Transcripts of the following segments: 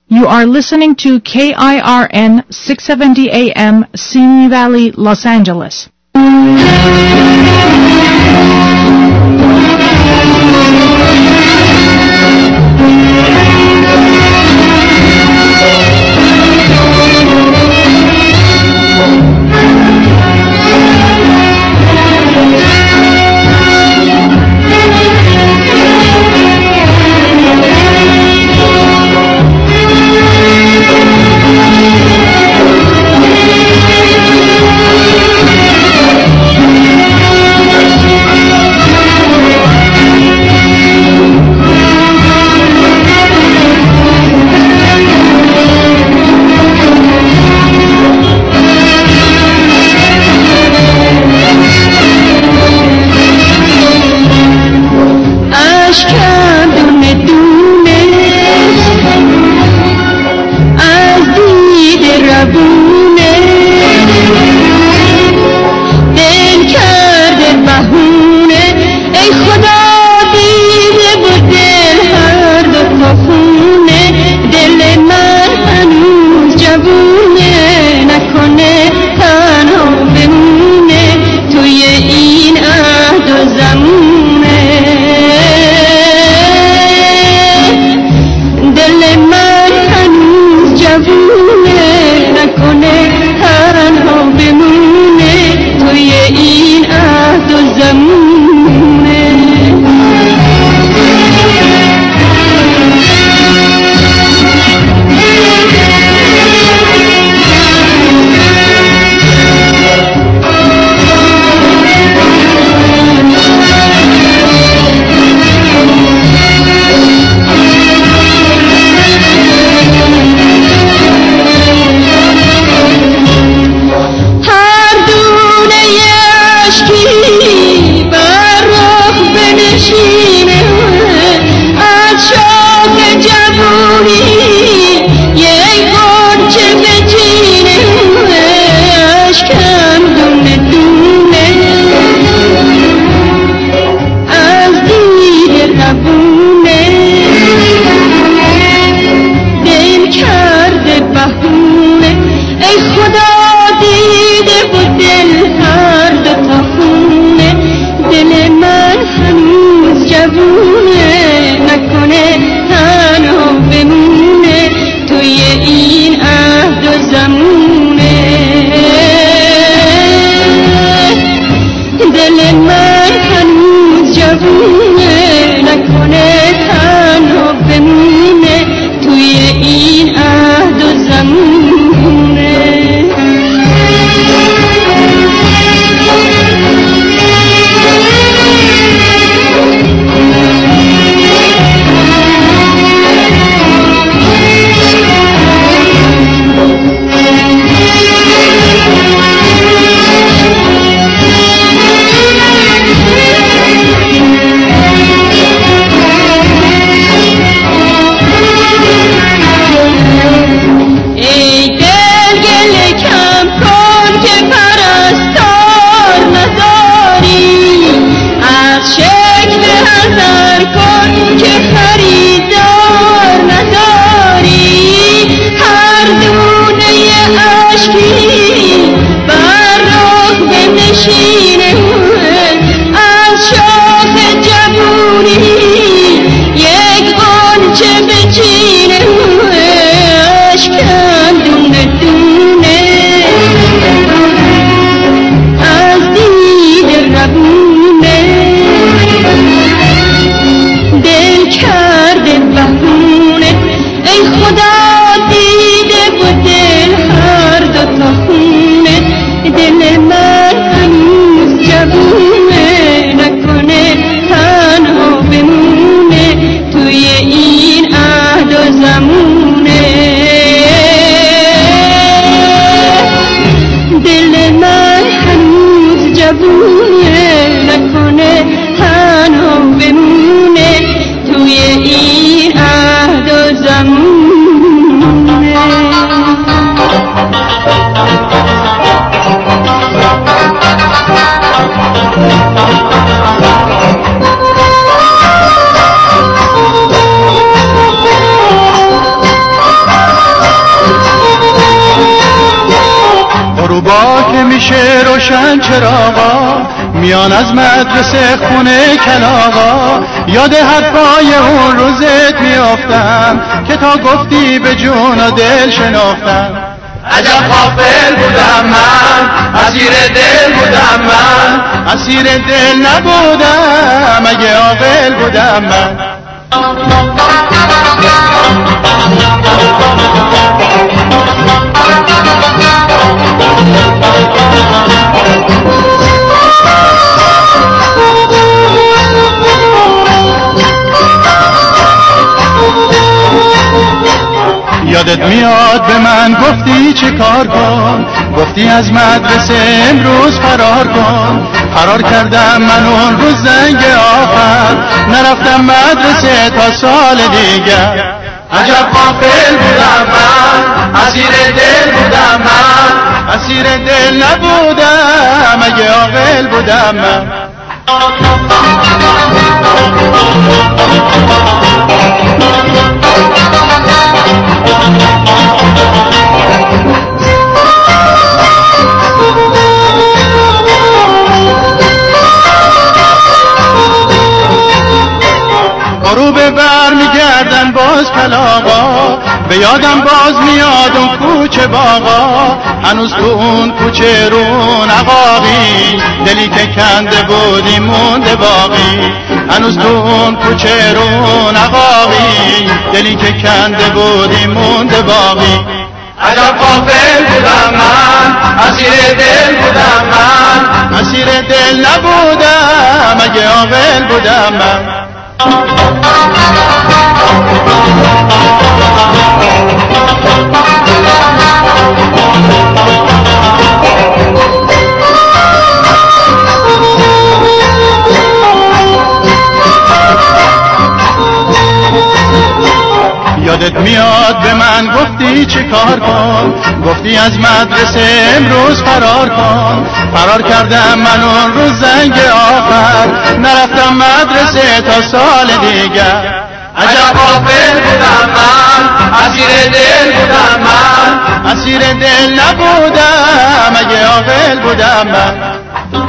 You are listening to KIRN 670 AM, Simi Valley, Los Angeles. صبح که میشه روشن چراغا میان از مدرسه خونه کلاغا یاد حرفای اون روزت میافتم که تا گفتی به جون و دل شناختم. عجب غافل بودم من، اسیر دل بودم من، اسیر دل نبودم اگه عاقل بودم من. یادت میاد به من گفتی چه کار کن، گفتی از مدرسه امروز فرار کن. فرار کردم من اون روز زنگ آخر، نرفتم مدرسه تا سال دیگر. عجب غافل بودم من، اسیر دل بودم من، اسیر دل نبودم اگه عاقل بودم من. غروب بر میگردن باز کلاغا، به یادم باز میاد اون کوچه باغا. هنوز تو اون کوچه رون عقاقی، دلی که کنده بودی مونده باقی. هنوز تو اون کوچه رون عقاقی، دلی که کنده بودی مونده باقی. عجب غافل بودم من، اسیر دل بودم من، اسیر دل نبودم اگه عاقل بودم من. یادت میاد به من گفتی چه کار کن، گفتی از مدرسه امروز فرار کن. فرار کردم من اون روز زنگ آخر، نرفتم مدرسه تا سال دیگر. عجب غافل بودم من، اسیر دل بودم من، اسیر دل نبودم اگه عاقل بودم من.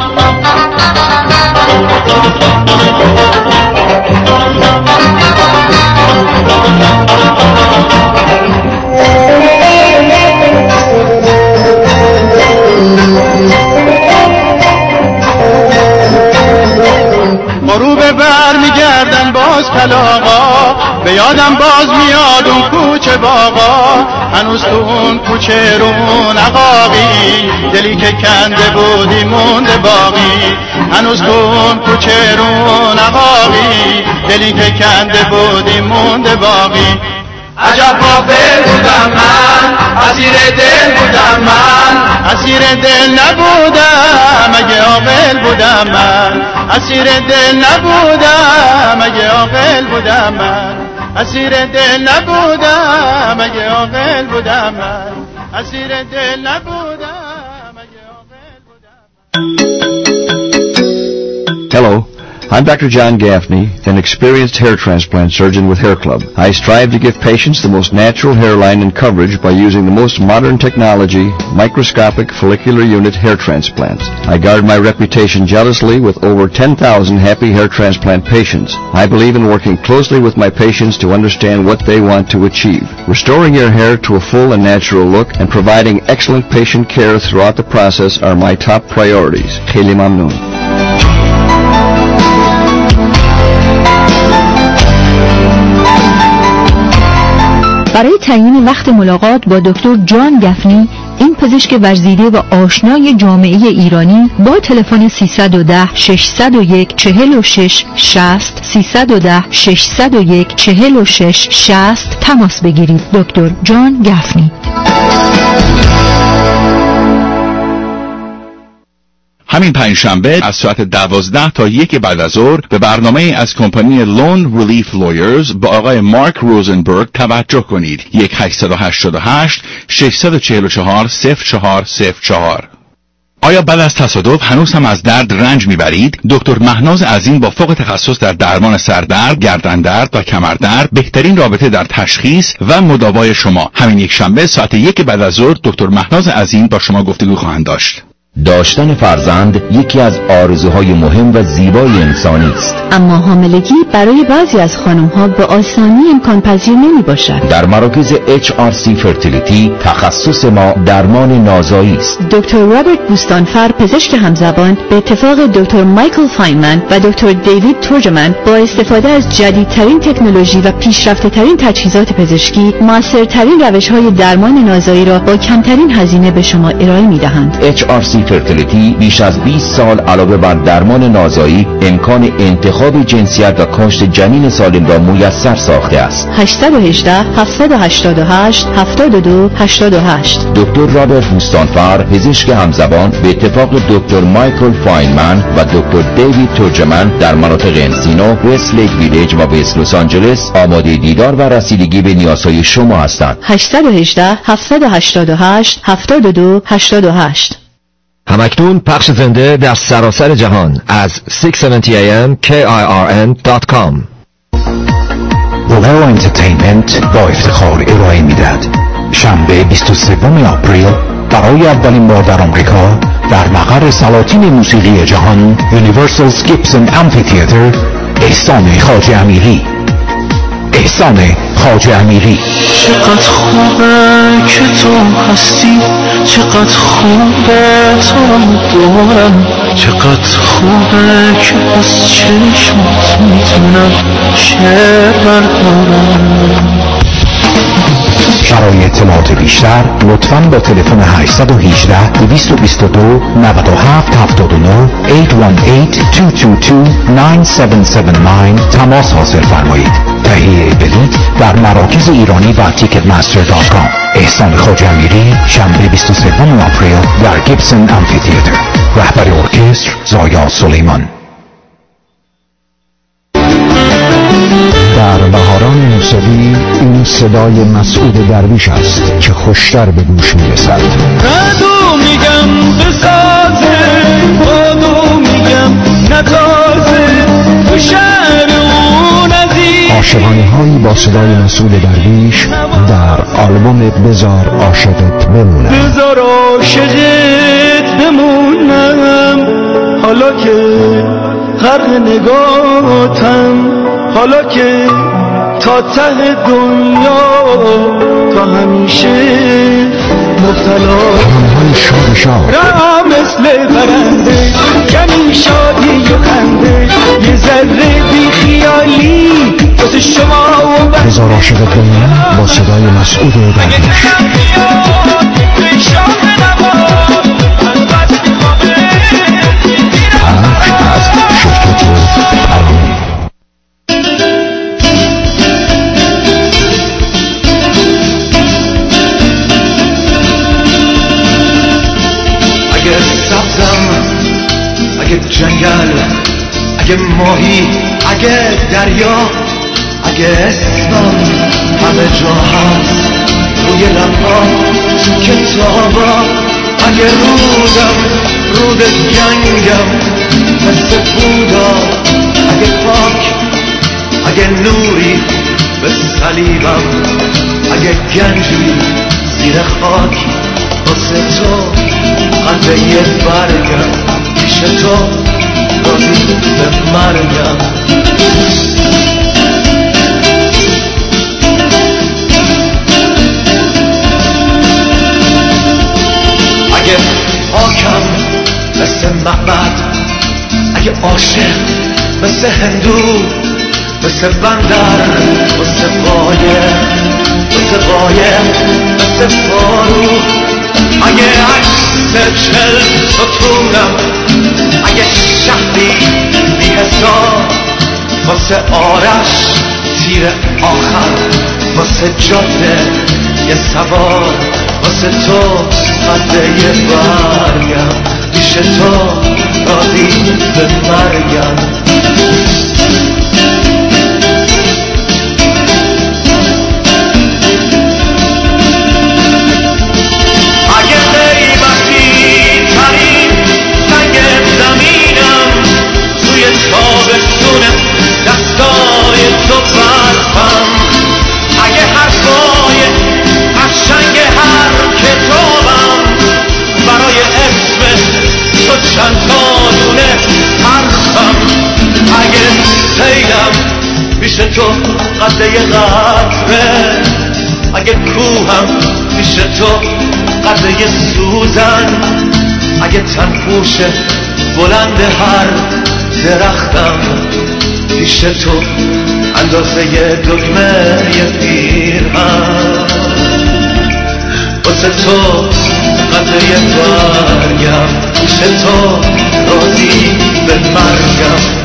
غروب بر میگردن باز کلاغا، به یادم باز میاد اون کوچه باغا. هنوز تو اون کوچه رون عقاقی، دلی که کنده بودی مونده باقی. هنوز تو اون کوچه رون عقاقی، دلی که کنده بودی مونده باقی. عجب غافل بودم من، اسیر دل بودم من، اسیر دل نبودم اگه عاقل بودم من. اسیر دل نبودم اگه عاقل بودم من. اسیر دل نبودم اگه عاقل بودم من. اسیر دل نبودم اگه عاقل بودم. Hello, I'm Dr. John Gaffney, an experienced hair transplant surgeon with Hair Club. I strive to give patients the most natural hairline and coverage by using the most modern technology, microscopic follicular unit hair transplants. I guard my reputation jealously with over 10,000 happy hair transplant patients. I believe in working closely with my patients to understand what they want to achieve. Restoring your hair to a full and natural look and providing excellent patient care throughout the process are my top priorities. Kheli Mamnoon. برای تعیین وقت ملاقات با دکتر جان گفنی، این پزشک ورزیده و آشنای جامعه ایرانی، با تلفن 310 601 46 60 310 601 46 60 تماس بگیرید. دکتر جان گفنی. همین پنجشنبه از ساعت 12 تا 1 بعد از ظهر به برنامه از کمپانی لون ریلیف لویرز با آقای مارک روزنبرگ توجه کنید. 1-888 644 0404. آیا بعد از تصادف هنوز هم از درد رنج میبرید؟ دکتر مهناز عظیم با فوق تخصص در درمان سردرد، گردندرد و کمردرد بهترین رابطه در تشخیص و مداوای شما. همین یک شنبه ساعت 1 بعد از ظهر دکتر مهناز عظیم با شما گفتگو خواهند داشت. داشتن فرزند یکی از آرزوهای مهم و زیبای انسانی است، اما حاملگی برای بعضی از خانم‌ها به آسانی امکان پذیر نمی‌باشد. در مراکز HRC فرتیلیتی تخصص ما درمان نازایی است. دکتر رابرت بوستانفر پزشک همزبان به اتفاق دکتر مایکل فاینمن و دکتر دیوید تورجمن با استفاده از جدیدترین تکنولوژی و پیشرفته‌ترین تجهیزات پزشکی موثرترین روش‌های درمان نازایی را با کمترین هزینه به شما ارائه می‌دهند. HRC فرتیلیتی بیش از 20 سال علاوه بر درمان نازایی امکان انتخاب جنسیت و کاشت جنین سالم را میسر ساخته است. 818 788 72 88. دکتر رابرت بوستانفر پزشک همزبان به اتفاق دکتر مایکل فاینمن و دکتر دیوید تورجمن در مناطق انسینو، وست لیک ویلیج و وست لس آنجلس آماده دیدار و رسیدگی به نیازهای شما هستند. 818 788 72 88. همکنون پخش زنده در سراسر جهان از 670am KIRN.com. بوغرا انترتینمنت با افتخار ارائه میدهد شنبه 23 آپریل برای اولین بار در آمریکا در مقر سلاطین موسیقی جهان یونیورسال گیبسون امفی‌تئاتر احسان خواجه امیری. احسان خواجه امیری. چقدر خوبه که تو هستی، چقدر خوبه تو دارم، چقدر خوبه که از چشمت میتونم شعر بردارم. برای اطلاعات بیشتر لطفاً با تلفن 818 222 97 79 818-222-9779 تماس حاصل فرمایید. تهیه بلیط در مراکز ایرانی و ticketmaster.com. احسان خواجه امیری شنبه 23 آپریل در گیبسون امفی‌تئاتر. رهبر ارکستر زایا سلیمان. در بهاران موسیقی این صدای مسعود درویش است که خوشتر به گوش میرسد. بدو میگم بسازه، بدو میگم نتازه، تو شهر اون عزیز. عاشقانه هایی با صدای مسعود درویش در آلبوم بذار عاشقت بمونم. بذار عاشقت بمونم، حالا که غرق نگاتم، حالا که تا ته دنیا تا همیشه مبتلا. ترانه‌های شاد راه مثل برنده، کمی شادی و خنده، یه ذره بی خیالی واسه شما و بذار عاشقت بمونم با صدای مسعود درویش. از شرکت پرامون. اگه سبزم، اگه جنگل، اگه ماهی، اگه دریا، اگه اسمم همه جا هست روی لبا تو کتابا، اگه رود گنگم مثل بودا، اگه پاک، اگه نوری به صلیبم، اگه گنجی زیر خاک واسه تو قلب یه برگم، پیش تو راضی به مرگم. اگه پاکم مثل معبد، اگه عاشق مثل هندو، مثل بندر، مثل قایم، مثل فارو، اگه عکس 40 ستونم، اگه شهری بی حساب واسه آرش تیر آخر، واسه جاده یه سوار، واسه تو قده یه برگم، پیش تو راضی به مرگم. اگه غیبتی ترین قطره قطره، اگه کوهم پیش تو قطره سوزن، اگه تنفوش بلند هر درختم پیش تو اندازه دکمه پیرهن، واسه تو قطره برگم پیش تو راضی به مرگم.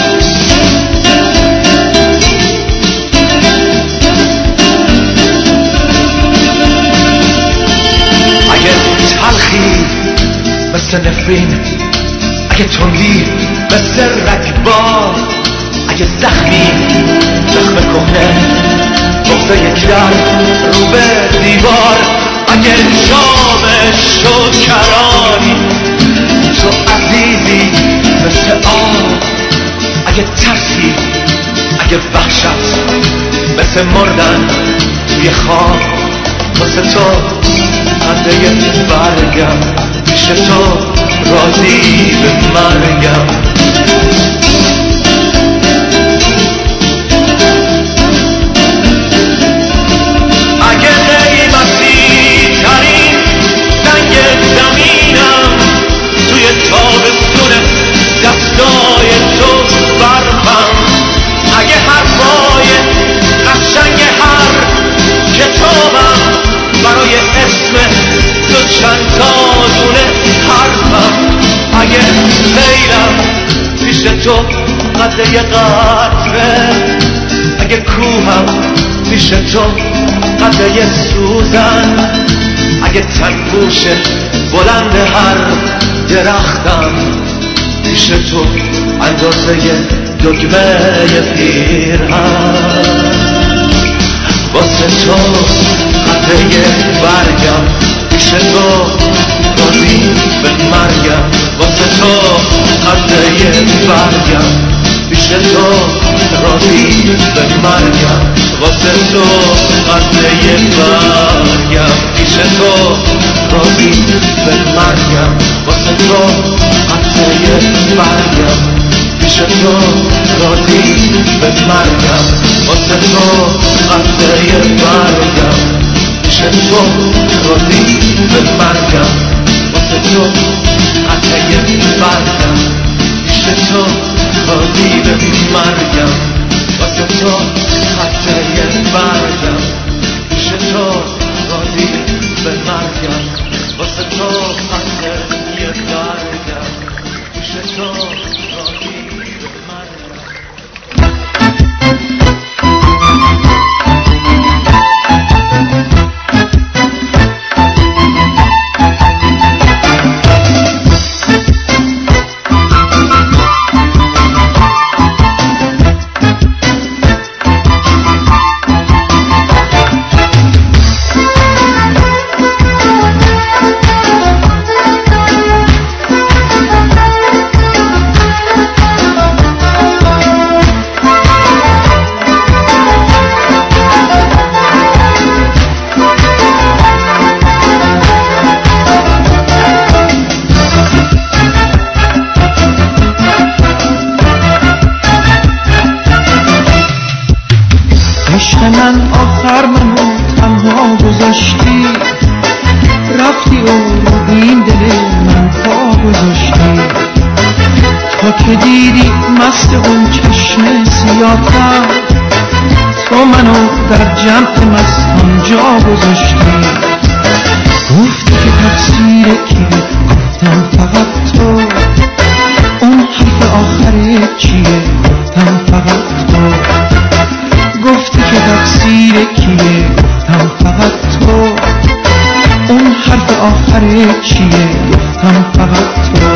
اگه تلخی مثل نفرین، اگه تندی مثل رگبار، اگه زخمی زخم کهنه بغضه یک در رو به دیوار، اگه جام شکرانی تو عزیزی مثل آب، اگه ترسی اگه وحشت مثل مردن توی خواب، واسه تو قطره برگم پیش تو راضی به مرگم. اگه قیمتی ترین سنگ زمینم توی تابستون دستای تو برفم، اگه حرفای قشنگ هر کتابم برای اسم تو چند تا دونه حرفم، اگه سیلم پیش تو قطره قطره، اگه کوهم پیش تو قطره سوزن، اگه تنفوش بلند هر درختم پیش تو اندازه دکمه پیرهن، واسه تو قطره برگم پیش تو راضی به مرگم، واسه تو قطره برگم پیش تو راضی به مرگم، واسه تو قطره برگم پیش تو راضی به مرگم، واسه تو قطره برگم پیش تو راضی به مرگم، واسه تو قطره برگم پیش تو راضی به مرگم، واسه تو قطره برگم پیش تو راضی به مرگم، واسه تو قطره برگم پیش تو راضی به مرگم، واسه تو قطره برگم پیش تو راضی به مرگم. عشق من آخر منو تنها گذاشتی، رفتی و رو این دل من پا گذاشتی، تا که دیدی مست اون چشم سیاهم، تو منو در جمع مستان جا گذاشتی، گفتی که تقصیر کیه، گفتم فقط تو، اون حرف آخره چیه، گفتم فقط تو، گفتی که تقصیر کیه، گفتم فقط تو، اون حرف آخره چیه، گفتم فقط تو.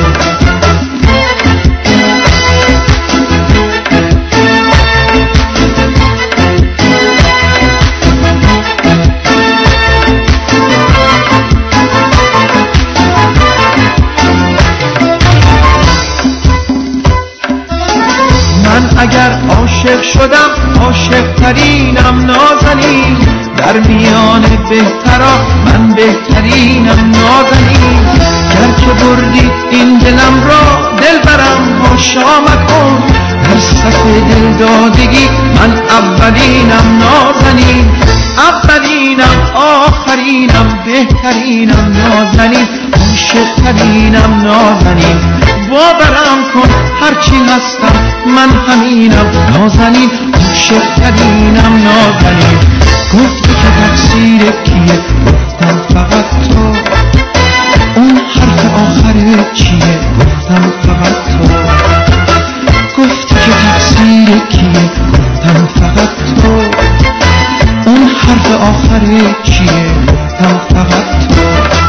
من اگر عاشق شدم عاشق ترینم نازنین، در میان بهترا من بهترینم نازنین، گر که بردی این دلم را دل برم هاشا مکن، در صف دلدادگی من اولینم نازنین، اولینم آخرینم بهترینم نازنین، عاشق‌ترینم نازنین. باورم کن هرچی هستم من همینم نازنین، عاشق‌ترینم نازنین. گفتی که تقصیر کیه؟ گفتم فقط تو. اون حرف آخر چیه؟ گفتم فقط تو. گفتی که تقصیر کیه؟ گفتم فقط تو. اون حرف آخر چیه؟ گفتم فقط تو.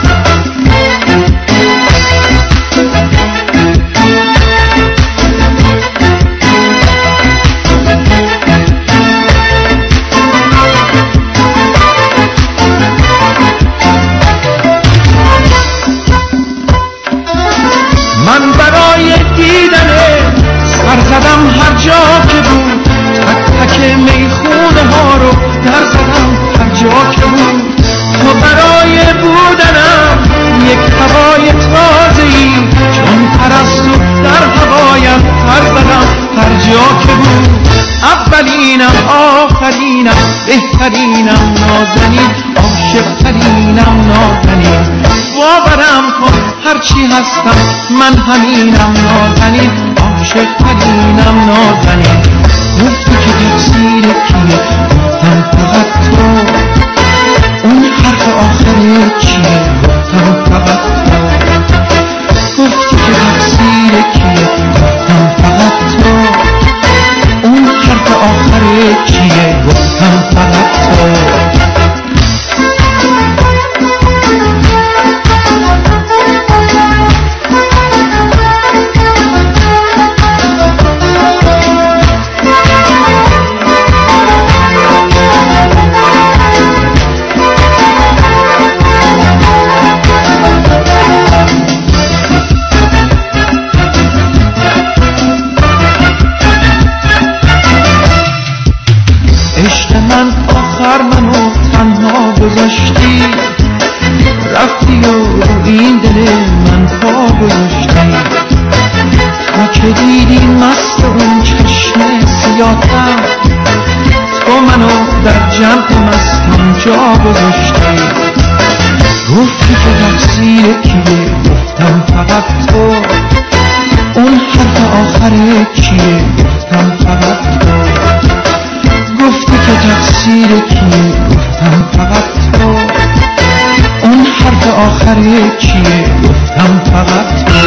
من برای دیدن سر زدم هر جا که بود، تک تک میخونه ها رو در زدم هر جا که بود. تو برای بودنم یک هوای تازه‌ای، چون پرستو در هوایم پر زدم هر جا که بود. اولینم آخرینم بهترینم نازنین، عاشق‌ترینم نازنین. باورم کن هرچی هستم من همینم نازنین، عاشق‌ترینم نازنین. گفتی که تقصیر کیه؟ گفتم فقط تو. اون حرف آخر چیه؟ گفتم فقط تو. گفتی که تقصیر کیه؟ گفتم فقط تو. اون حرف آخر چیه؟ گفتم فقط تو. من آخر منو تنها گذاشتی، رفتی و رو این دل من پا گذاشتی. تا که دیدی مست اون چشم سیاهم، تو منو در جمع مستم جا گذاشتی. گفتی که تقصیر کیه؟ گفتم فقط تو. اون حرف آخر چیه؟ گفتم فقط تو. گفتی که تقصیر کیه؟ گفتم فقط تو. اون حرف آخر چیه؟ گفتم فقط تو.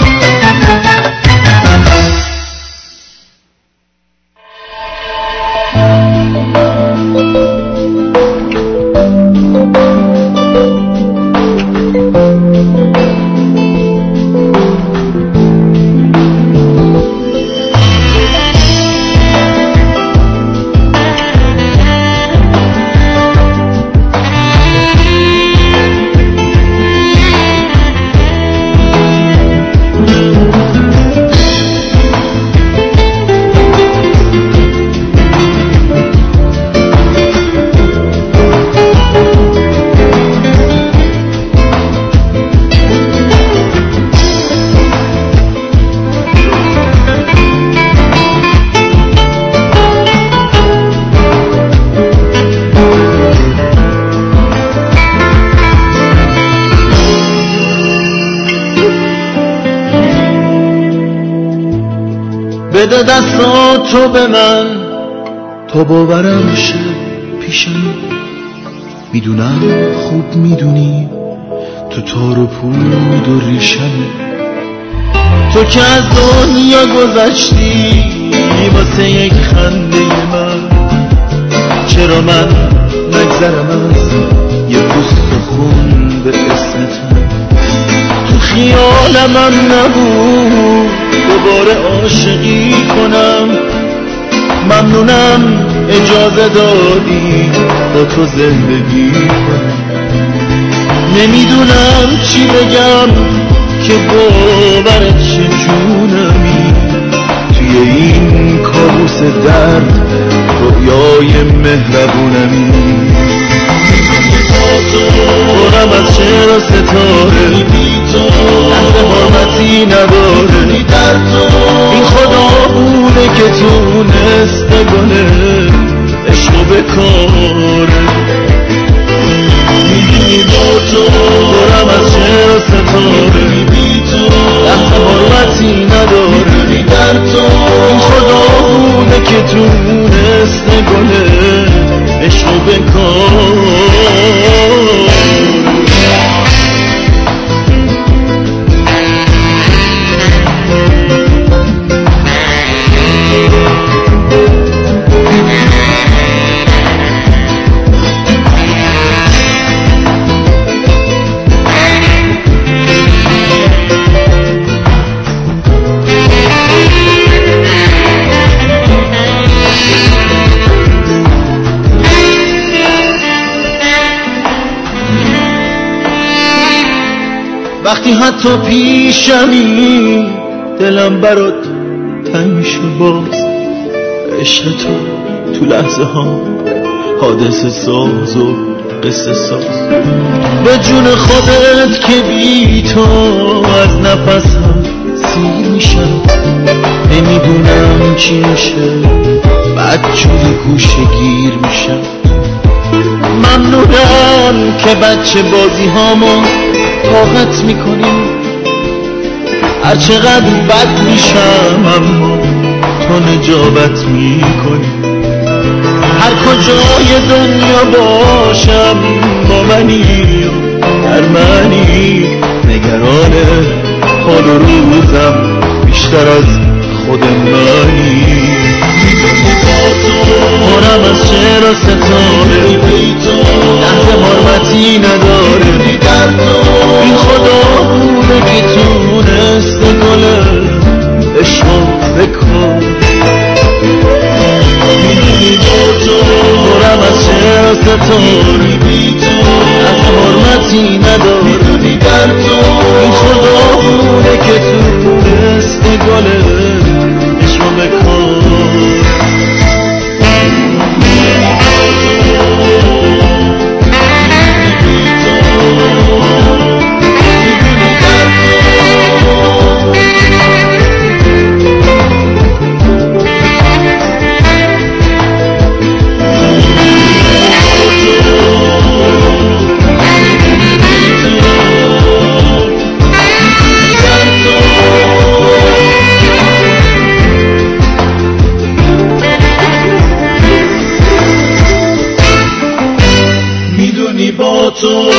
بده دستاتو به من تا باورم شه پیشم. میدونم خوب میدونی تو تار و پود و ریشمه. تو که از دنیا گذشتی واسه یک خنده من، چرا من نگذرم از یه پوست خون به اسم تو. تو خیالم نبود دوباره عاشقی کنم. ممنونم اجازه دادی با تو زندگی کنم. نمیدونم چی بگم که باورت شه جونمی. توی این کابوس درد رویای مهربونمی. دورم از شعر و ستاره اهل حرمتی نداره. این خدا بوده که تونست گله عشقو بکاره. میدونی با تو دارم از شعر و ستاره، بی تو لحظه حرمتی نداره. میدونی در تو این خدا بوده که تونست گله عشقو بکاره. وقتی حتی پیشمی دلم برات تنگ میشه باز، عشق تو لحظه ها حادثه ساز و قصه ساز. به جون خودت که بی تو از نفسم سیر میشم، نمیدونم چی میشه بعد جوی گوشه گیر میشم. ممنونم که بچه بازی هامو طاقت میکنی، هر چقدر بد میشم اما تو نجابت میکنی. هر کجای دنیا باشم با منی در منی، نگران حال و روزم بیشتر از خود منی. پرم از شعر و ستاره، لحظه حرمتی نداره. در تو این خدا بوده که تونست گله عشقو بکن. میدونی با تو پرم از شعر و ستاره، لحظه حرمتی نداره. میدونی در تو این خدا بوده که تونست گله عشقو بکن. با تو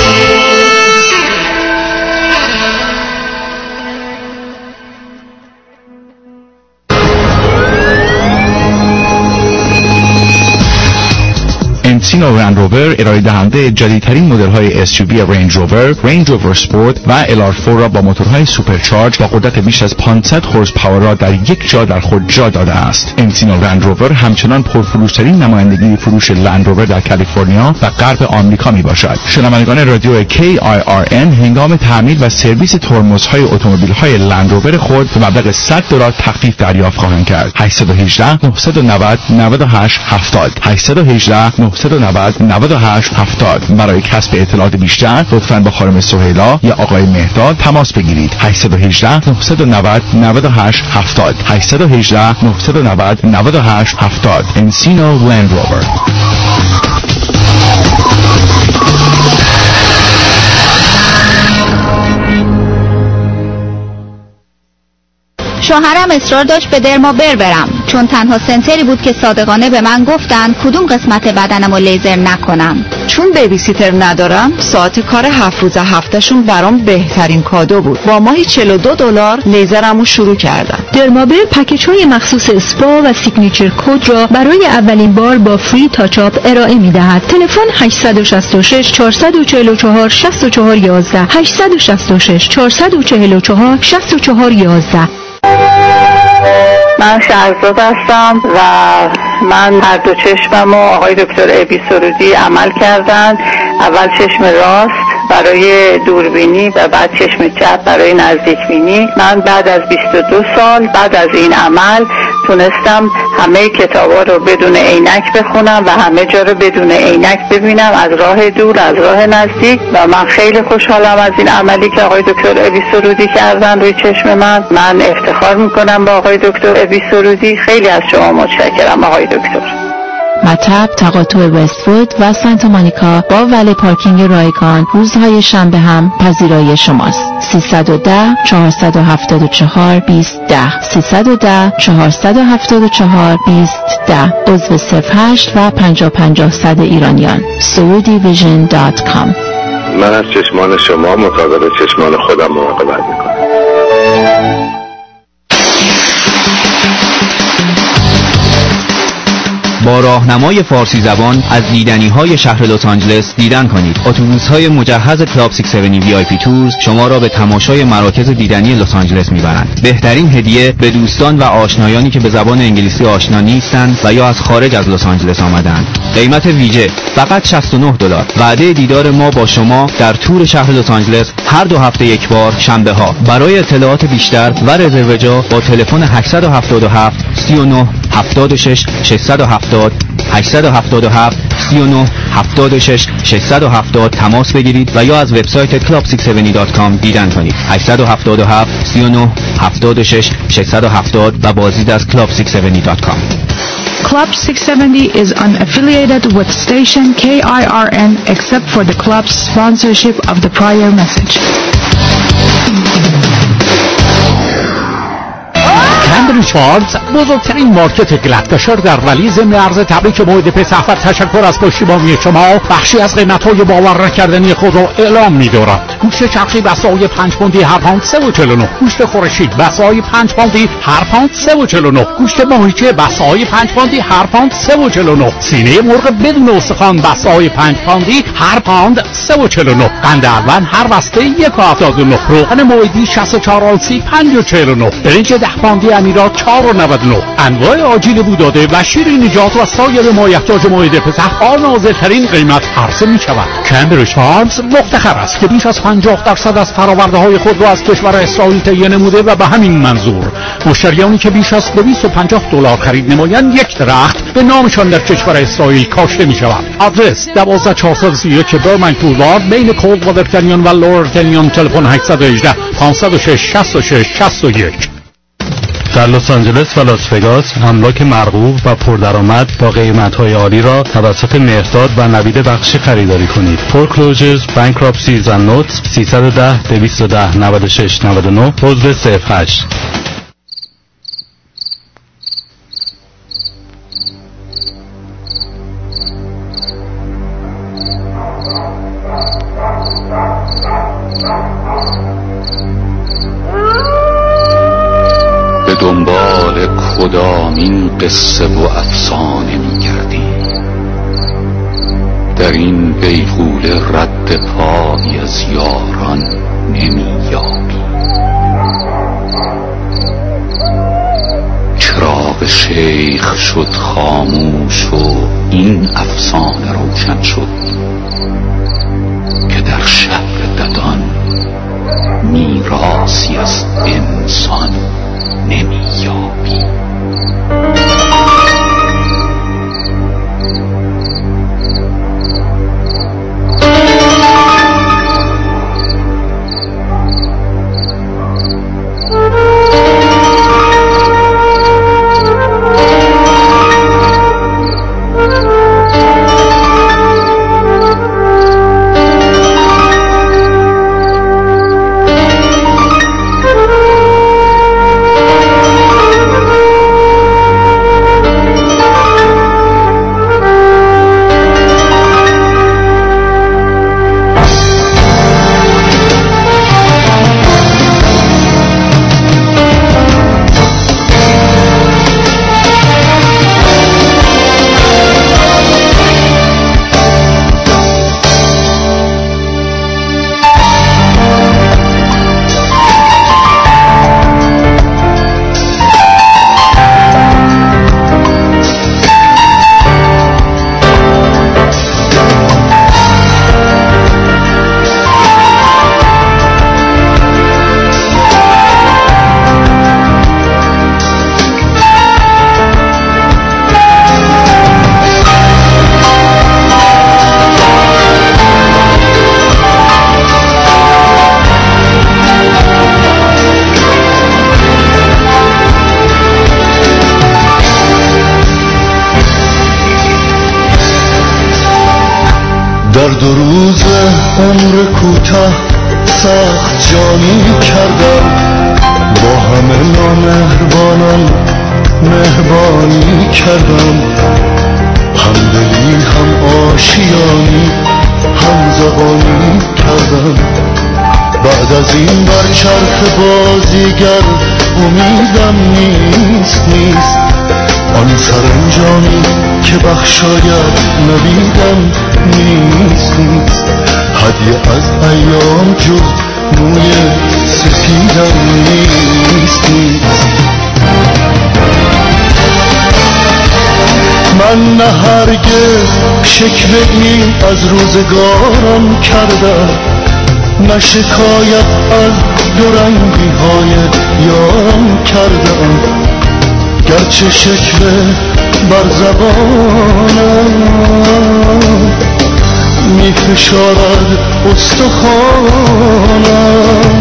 انسینو رند روور ارائه دهنده جدیدترین مدل‌های SUV رنج روور، رنج روور سپورت و LR4 را با موتورهای سوپرچارج با قدرت بیش از 500 هورس‌پاور را در یک جا در خود جا داده است. انسینو رند روور همچنان پرفروش‌ترین نمایندگی فروش لند روور در کالیفرنیا و غرب آمریکا میباشد. شنوندگان رادیو KIRN هنگام تعمیر و سرویس ترمزهای اتومبیل‌های لند روور خود به مبلغ $100 تخفیف دریافت خواهند کرد. 818 990 98 70 818 990 98 70. برای کسب اطلاعات بیشتر لطفاً با خانم سهیلا یا آقای مهداد تماس بگیرید. 818 990 98 70 818 990 98 70. انسینو لند روور. شوهرم اصرار داشت به درمابر برم، چون تنها سنتری بود که صادقانه به من گفتن کدوم قسمت بدنمو لیزر نکنم. چون بیبی سیتر ندارم، ساعت کار 7 روز هفتهشون برام بهترین کادو بود. با ماهی $42 لیزرمو شروع کردم. درمابر پکیج‌های مخصوص اسپا و سیگنیچر کد را برای اولین بار با فری تاچ آپ ارائه می‌دهد. تلفن 866 444 64 11 866 444 64 11. من شهرزاد هستم و من هر دو چشمم و آقای دکتر ابی سرودی عمل کردن. اول چشم راست برای دوربینی و بعد چشم چپ برای نزدیک بینی. من بعد از 22 سال بعد از این عمل تونستم همه کتابا رو بدون عینک بخونم و همه جا رو بدون عینک ببینم، از راه دور از راه نزدیک، و من خیلی خوشحالم از این عملی که آقای دکتر ابی سرودی کردن روی چشم من افتخار میکنم با آقای دکتر ابی سرودی. خیلی از شما متشکرم آقای دکتر. مطب تقاطع وست‌وود و سانتا مونیکا با ولی پارکینگ رایگان روزهای شنبه هم پذیرای شماست. 310 474 2010 310 474 2010 عضو 08 و 5050 100 ایرانیان. saudivision.com. من از چشمان شما مطابق چشمان خودم مراقبت میکنم. با راهنمای فارسی زبان از دیدنی‌های شهر لس آنجلس دیدن کنید. اتوبوس‌های مجهز کلاب 670 VIP تورز شما را به تماشای مراکز دیدنی لس آنجلس می‌برند. بهترین هدیه به دوستان و آشنایانی که به زبان انگلیسی آشنا نیستند و یا از خارج از لس آنجلس آمدند. قیمت ویژه فقط $69. وعده دیدار ما با شما در تور شهر لس آنجلس هر 2 هفته یک بار شنبه ها. برای اطلاعات بیشتر و رزرو جا با تلفن 877 39 76 670 877 39 76 670 تماس بگیرید و یا از وبسایت club670.com دیدن کنید. 877 39 76 670 و بازدید از club670.com. Club 670 is unaffiliated with station KIRN except for the club's sponsorship of the prior message. کمبریج فاردز بزرگترین مارکت گلدکشر در ولی ضمن عرض تبریک موعد پسح و تشکر از پشتیبانی شما بخشی از قیمت‌های باور نکردنی خود را اعلام می‌دارد. گوشت چرخی بسای 5 پوندی هر پوند 3.49، گوشت خورشید بسای 5 پوندی هر پوند 3.49، گوشت ماهیچه بسای 5 پوندی هر پوند 3.49، سینه مرغ بدون استخوان بسای 5 پوندی هر پوند 3.49، قند اول هر بسته 1.79، روغن موعدی 64 آنسی 5.49، برنج 10 پوندی امیرات 4.99. انواع آجیل بوداده و شیرینیجات و سایر مایحتاج موعد پسح با نازل‌ترین قیمت عرضه می‌شود. کمبریج فارمز مفتخر است که بیش از 50% از فرآورده‌های خود را از کشور اسرائیل تهیه نموده و به همین منظور مشتریانی که بیش از $250 خرید نمایند یک درخت به نامشان در کشور اسرائیل کاشته می‌شود. آدرس 12431 برمن بولوارد بین کولد واتر کنیون و لور کنیون. تلفن 818 506 66 61. در لس آنجلس و لاس وگاس املاک مرغوب و پردرآمد با قیمت‌های عالی را توسط مهرداد و نوید بخشی خریداری کنید. فورکلوزرز، بانکراپسیز و نوتس 310 210 96 99 عضو 08. دنبال کدامین قصه و افسانه می کردی؟ در این بیغوله رد پای از یاران نمی یابی. چراغ شیخ شد خاموش و این افسانه روشن شد که در شهر ددان میراثی از انسان نمی یابی. روز عمر کوتاه سخت جانی کردم، با همه نامهربانان مهربانی کردم، همدلی هم آشیانی هم زبانی کردم. بعد از این بر چرخ بازیگر امیدم نیست آن سرانجامی که بخشاید نویدم نیست هدیه از ایام جز موی سفیدم نیست من نه هرگز شکوه‌ای از روزگارم کردم، نه شکایت از دورنگی های یارم کردم، گرچه شکوه بر زبانم می فشارد استخوانم.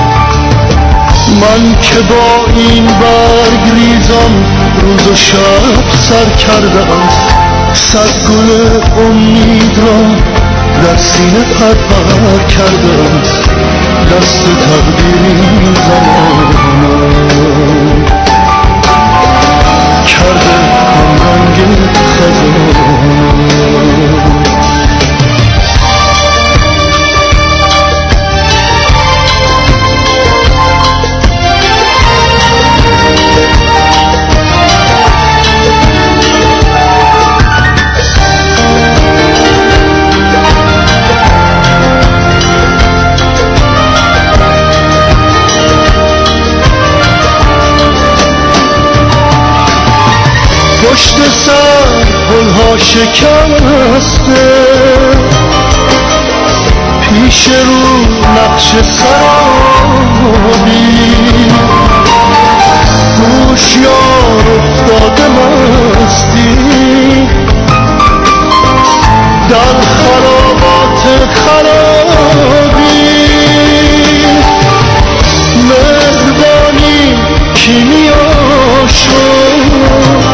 من که با این برگ ریزم روز و شب سر کردم، صد گل امید را در سینه پرپر کردم، دست تقدیری زمانم کرده همرنگ خزانم. پشت سر پلها شکسته، پیش رو نقش سرابی، هوشیار افتاده مستی در خرابات خرابی. مهربانی کیمیا شد،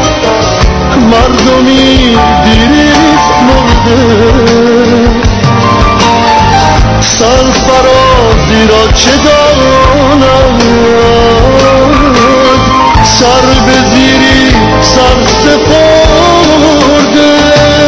مردمی دیریست مرده، سرفرازی را چه داند، سر به زیری سر سپرده.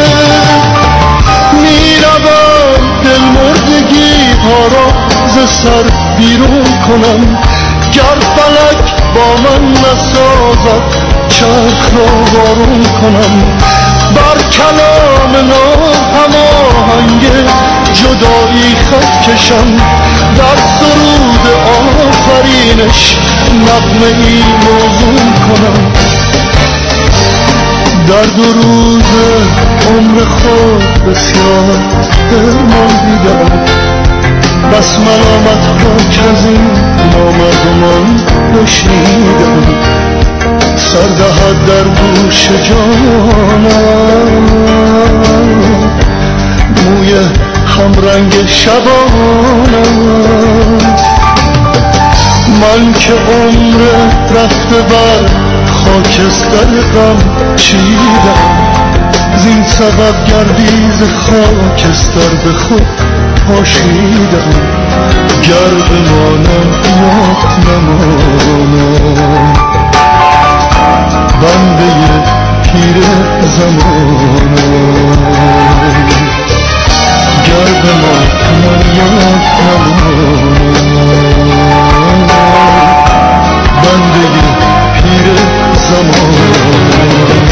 میروم دل مردگی ها را ز سر بیرون کنم، گر فلک با من نسازد چرخ را وارون کنم. بر کلام ناهماهنگ جدایی خط کشم، در سرود آفرینش نغمه ای موزون کنم. در 2 روز عمر خود بسیار درمان دیدم، بس ملامت ها که از این نامردمان بشنیدم. سر دهد در گوش جانم موی همرنگ شبانم. من که عمر رفته بر خاکستر غم چیدم، زین سبب گردیز خاکستر به خود پاشیدم. گر بمانم یا نمانم، بنده پیر زمانم. گر بمانم یا نمانم، بنده پیر زمانم.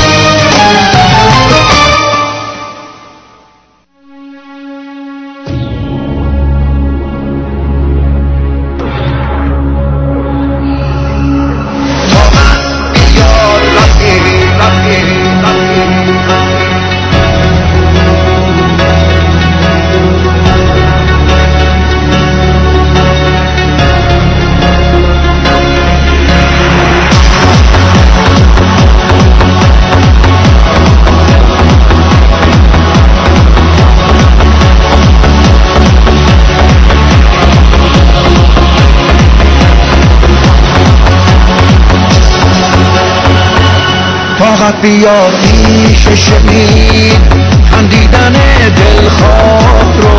فقط بیار میشه شنید خندیدن دلخواه رو،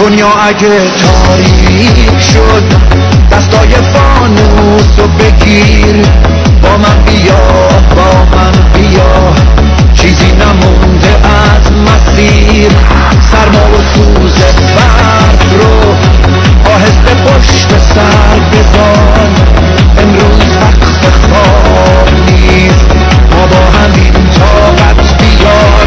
دنیا اگه تاریک شد دستای فانوس رو بگیر، با من بیا با من بیا، چیزی نمونده از مسیر، سرما و سوز برف رو آهسته پشت سر بزن، امروز وقت خواب نیست، ما با همین طاقت بیار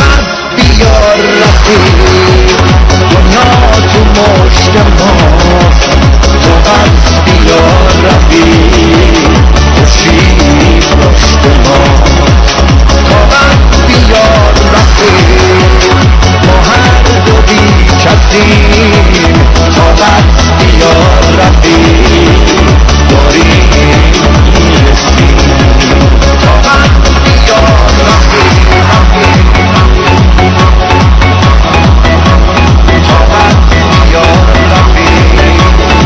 رفیق، دنیا تو مشت ماست، طاقت بیار رفیق، خوشی پشت ماست، طاقت بیار رفیق، ما هر دو بی کسیم، طاقت بیار رفیق، داریم میرسیم، طاقت بیار رفیق، طاقت بیار رفیق.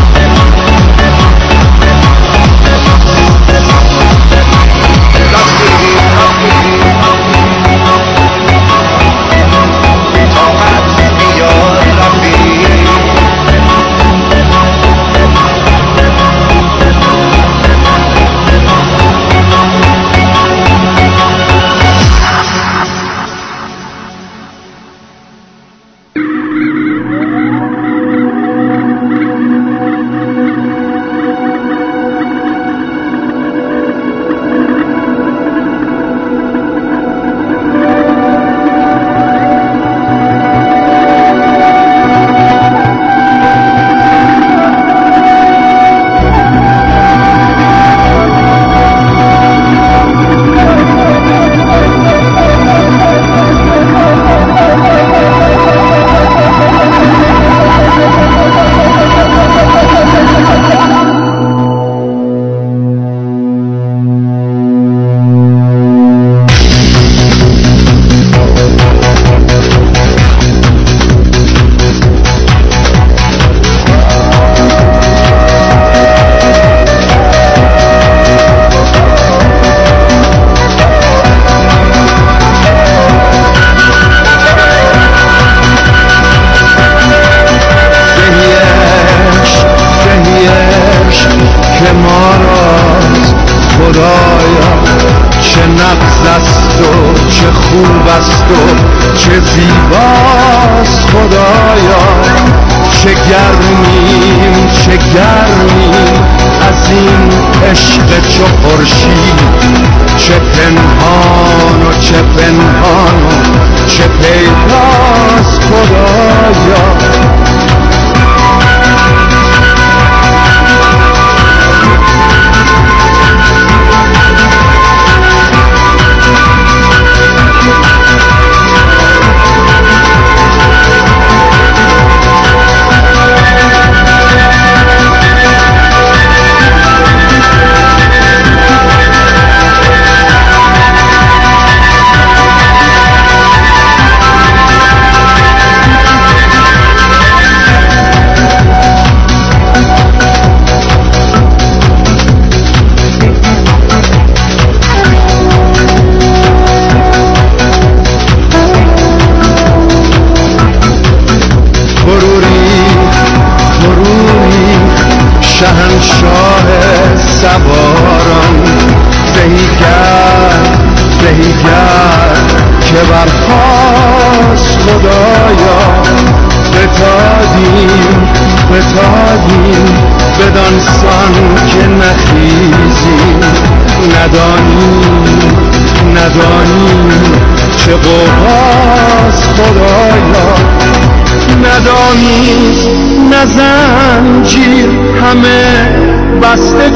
زنجیر همه بسته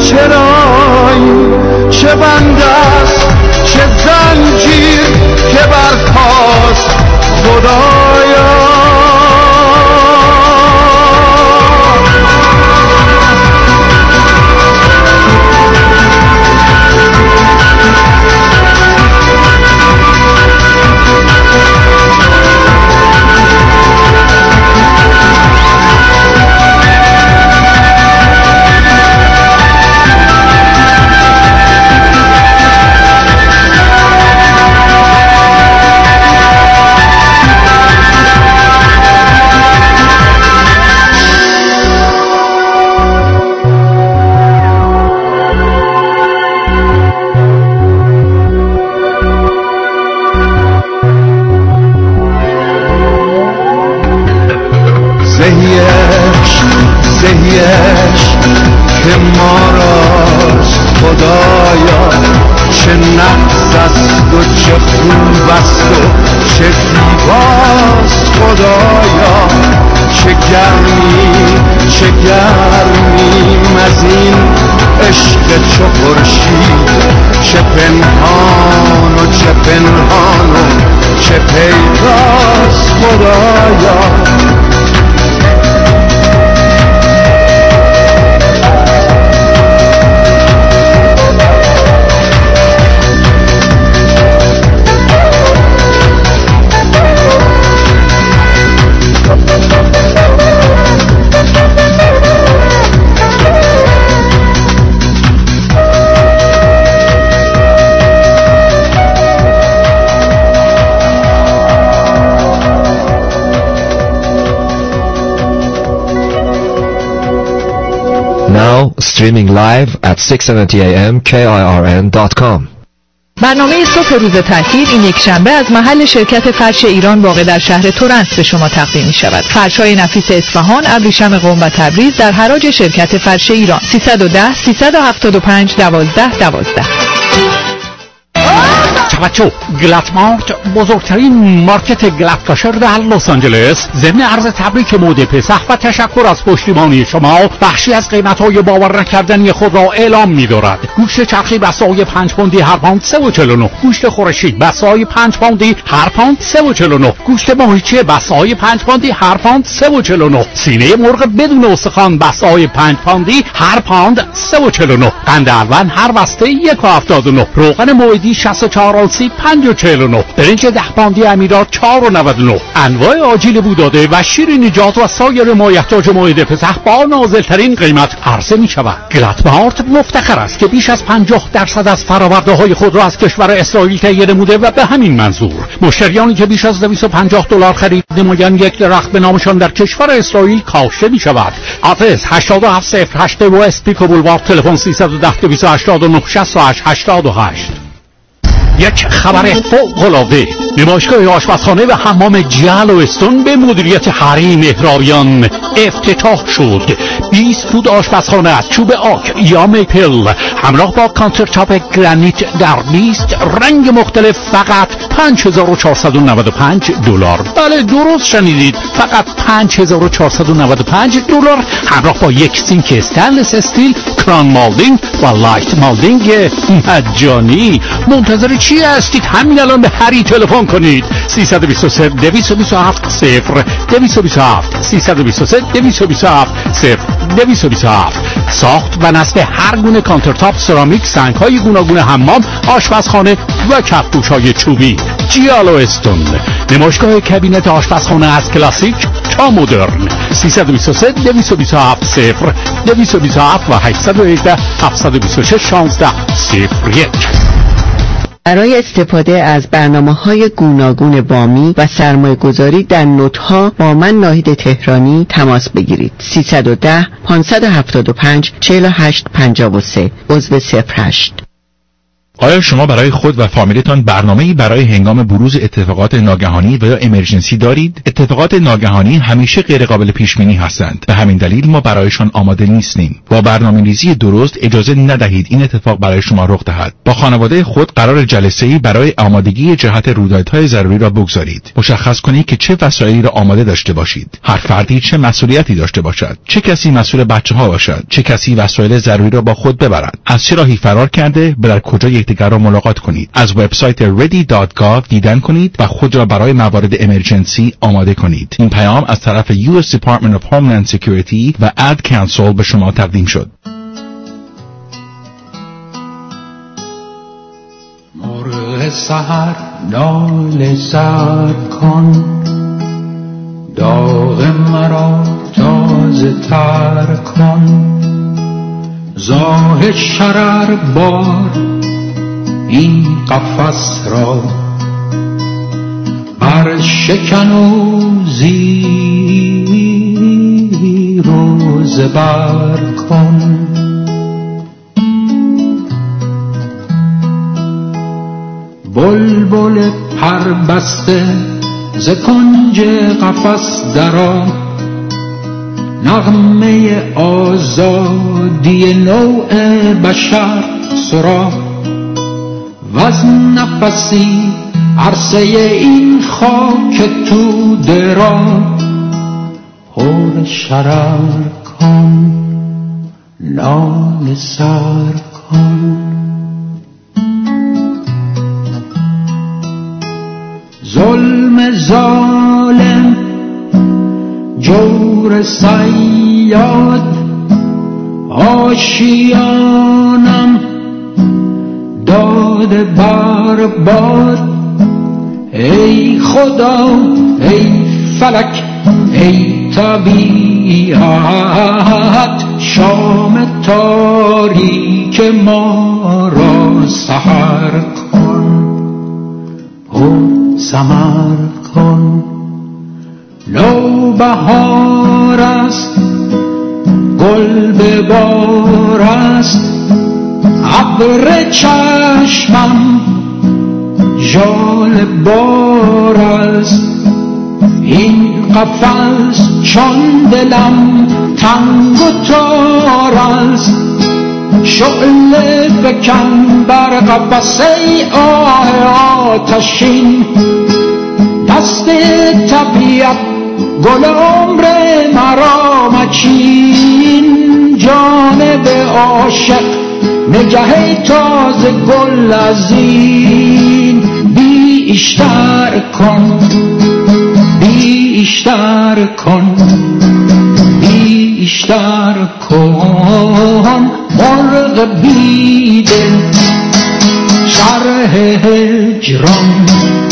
چرایی، چه بند است چه زنجیر که برخاست خدایا. زندگیش که ما راست خدایا، چه نقص است و چه خوب است و چه زیباست خدایا، چه گرمیم از این عشق چو خورشید، چه پنهان و چه پنهان و چه پیداست خدایا. Now streaming live at 6:70 a.m. KIRN.com. برنامه صبح روز تعطیل این یک شنبه از محل شرکت فرش ایران واقع در شهر تورنت به شما تقدیم می شود. فرش‌های نفیس اصفهان، ابریشم قم و تبریز در حراج شرکت فرش ایران. 310 375 1212. توجه، گلت مارت بزرگترین مارکت گلت کاشر در لس آنجلس ضمن عرض تبریک مود پسح و تشکر از پشتیبانی شما بخشی از قیمت‌های باور نکردنی خود را اعلام می‌دارد. گوشت چرخی بسای 5 پوندی هر پوند 3.49، گوشت خورشید بسای 5 پوندی هر پوند 3.49، گوشت ماهیچه بسای 5 پوندی هر پوند 3.49، سینه مرغ بدون استخوان بسای 5 پوندی هر پوند 3.49، قند الون هر بسته 1.79، روغن مویدی 64 آنسی 5.49، برنج 10 پوندی امیرات 4.99. انواع آجیل بوداده و شیر نجات و سایر مایحتاج مورد پسح با نازلترین قیمت عرضه می شود. گلت مارت مفتخر است که بیش از 50% از فرآورده های خود را از کشور اسرائیل تهیه نموده و به همین منظور مشتریانی که بیش از $250 خرید نمایان یک درخت به نامشان در کشور اسرائیل کاشته می شود. آدرس 8708 وست پیکو بولوارد، تلفن 310 289 6888. یک خبر فوق‌العاده: نمایشگاه آشپزخانه و حمام جل و استون به مدیریت هری مهرابیان افتتاح شد. 20 فوت آشپزخانه از چوب آک یا میپل همراه با کانترتاپ گرانیت در 20 رنگ مختلف فقط $5495. بله درست شنیدید، فقط $5495 همراه با یک سینک استنلس استیل، کران مالدینگ و لایت مالدینگ مجانی. منتظر چی هستید؟ همین الان به هری تلفن کنید. 323 227 0 227 323 227 0 227. ساخت و نصب هر گونه کانترتاپ، سرامیک، سنگ‌های گوناگون حمام، آشپزخانه و کف‌پوش‌های چوبی. جیالو استون، نمایشگاه کابینت آشپزخانه از کلاسیک تا مدرن. 323 227 0 227 و 818 726 1601. برای استفاده از برنامه‌های گوناگون وامی و سرمایه‌گذاری در نوت‌ها با من ناهید تهرانی تماس بگیرید. 310 575 48 53 عضو 08. آیا شما برای خود و فامیلتان برنامه‌ای برای هنگام بروز اتفاقات ناگهانی و یا امرجنسی دارید؟ اتفاقات ناگهانی همیشه غیر قابل پیش بینی هستند. به همین دلیل ما برایشان آماده نیستیم. با برنامه‌ریزی درست اجازه ندهید این اتفاق برای شما رخ دهد. با خانواده خود قرار جلسه‌ای برای آمادگی جهت رویدادهای ضروری را بگذارید. مشخص کنید که چه وسایلی را آماده داشته باشید. هر فردی چه مسئولیتی داشته باشد. چه کسی مسئول بچه‌ها باشد. چه کسی وسایل ضروری را با خود ببرد. از چه راهی فرار کرده و در کجا یکدیگر را ملاقات کنید. از وبسایت ready.gov دیدن کنید و خود را برای موارد امرجنسی آماده کنید. این پیام از طرف US Department of Homeland Security و Ad Council به شما تقدیم شد. مرغ سحر ناله زد کن، داغ مرا تازه تر کن، زاه شرر بار این قفس را بر شکن و زیر و زبر کن. بلبل پر بسته ز کنج قفس درآ، نغمه آزادی نوع بشر سرا و از نفسی عرصه این خاک توده را پر شرر کن، ناله سر کن. ظلم ظالم، جور صیاد، آشیانم داده بر باد. ای خدا، ای فلک، ای طبیعت، شام تاریک ما را سحر کن، پر ثمر کن. نوبهار است، گل به بار است، ابر چشمم ژال بار است. این قفس چون دلم تنگ و تار است، شعله فکن بر قفس ای آه آتشین. دست طبیعت گل عمر مرا مچین، جانب عاشق نگه تازه گل از این. بیشتر کن، بیشتر کن، بیشتر کن. مرغ بیدل شرح هجران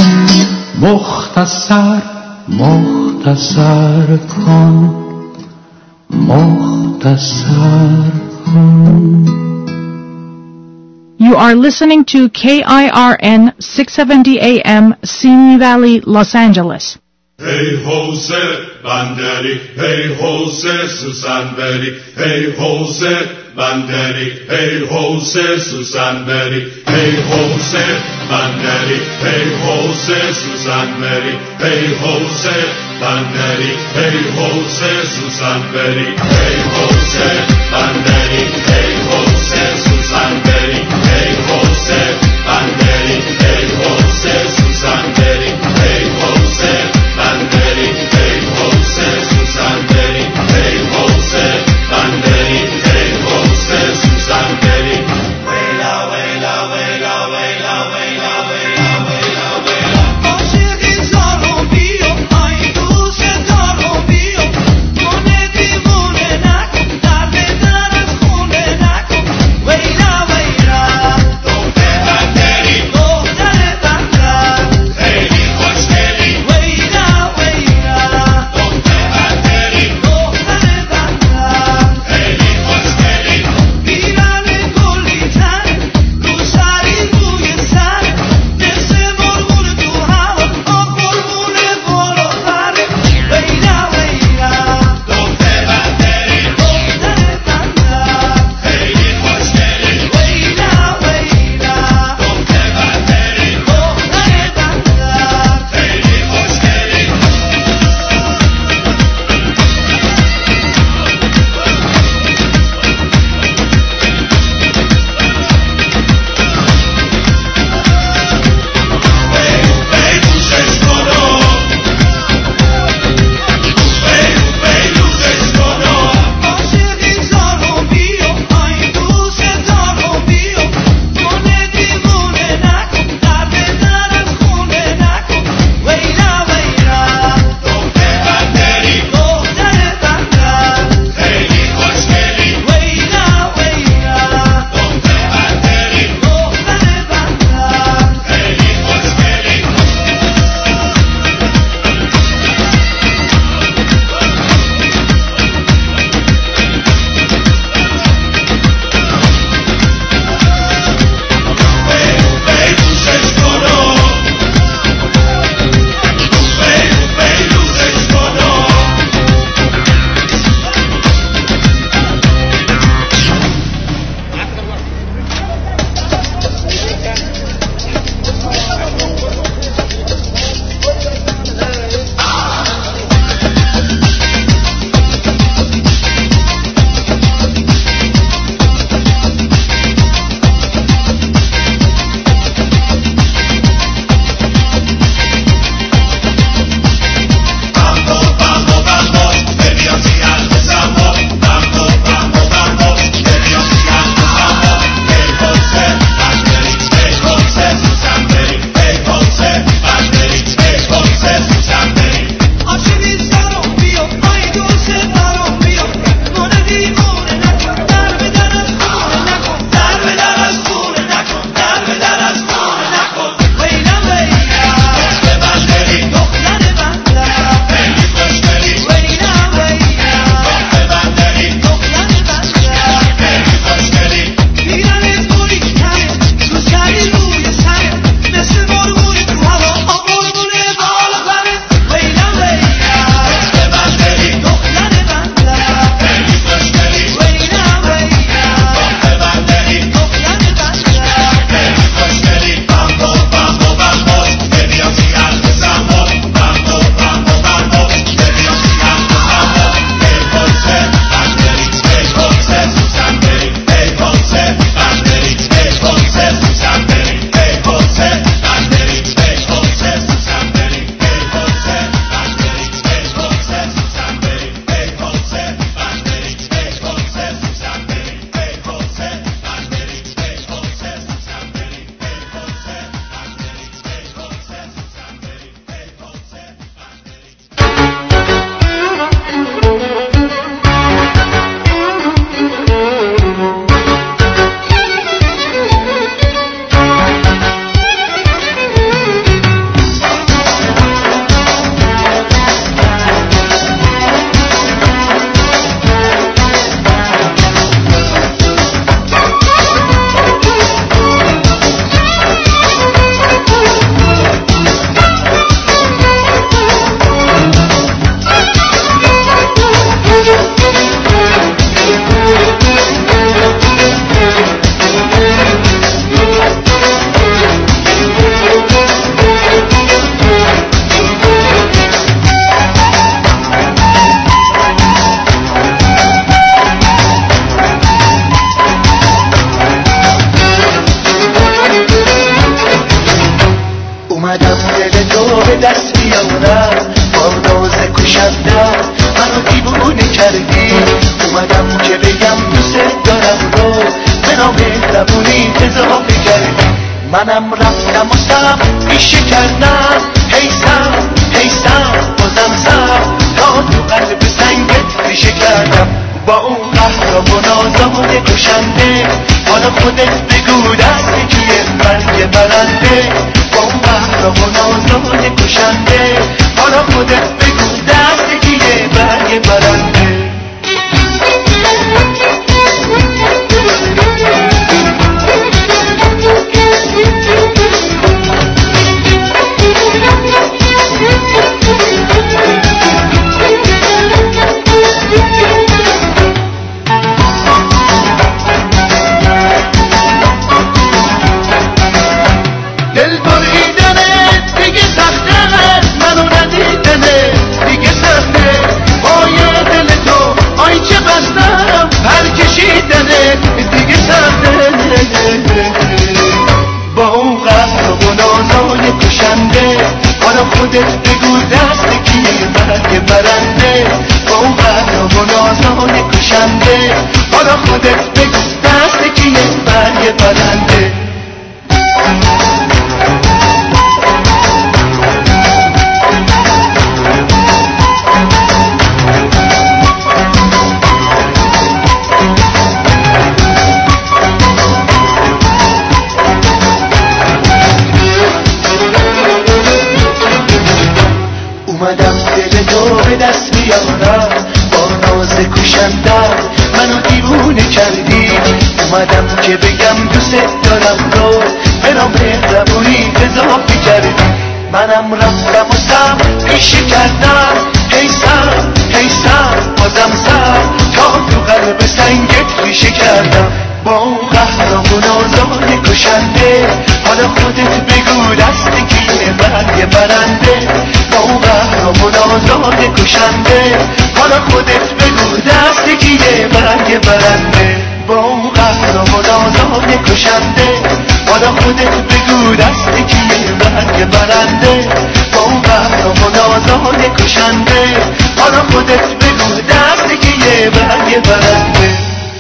مختصر مختصر کن، مختصر کن. You are listening to KIRN 670 AM, Simi Valley, Los Angeles. Hey Jose Banderi, hey Jose Susan Berry, hey Jose Banderi, hey Jose Susan Berry, hey Jose Banderi, hey Jose Susan Berry, hey Jose Banderi, hey Jose Susan Berry, hey Jose Banderi, hey Jose Susan Berry, hey Jose Banderi, hey Jose Susan Berry, hey Jose Banderi, hey Jose Susan Berry, hey Jose Banderi, hey Jose Susan Berry. Wela wela wela wela wela wela wela wela. Aşık zaro biyo, ay dost zaro biyo. Mone divone nak, darde dar khune nak. Wela کردی، اومدم که بگم دوست دارم رو به نامهربونی اضافه کردی. منم رفتم و سم پیشه کردم، هیستم بازم سم تا تو قلب سنگت ریشه کردم. با اون قهرمان آزاد کشنده حالا خودت بگو دست کیه برگ برنده. با اون قهرمان آزاد کشنده حالا خودت بگو دست کیه برگ برنده. دل بریدنه دیگه سخته، منو ندیدنه دیگه سخته. پای دل تو آی چه بستم، پر کشیدنه دیگه سخته. با اون قهرمان آزاد کشنده حالا خودت بگو دست کیه برگ برنده. با اون قهرمان آزاد کشنده حالا خودت بگو دست کیه برگ برنده. اومدم دل تو به دست بیارم، با ناز کشندم منو دیوونه کردی. اومدم که بگم دوست دارم رو به نامهربونی اضافه کردی. منم رفتم و سم پیشه کردم، هیستم بازم سم تا تو قلب سنگت ریشه کردم. با اون قهرمان آزاد کشنده حالا خودت بگو دست کیه برگ برنده. با اون قهرمان آزاد کشنده حالا خودت بگو دست کیه برگ برنده. با اون قهرمان آزاد کشنده حالا خودت بگو دست کیه برگ برنده. با اون قهرمان آزاد کشنده حالا خودت بگو دست کیه برگ برنده.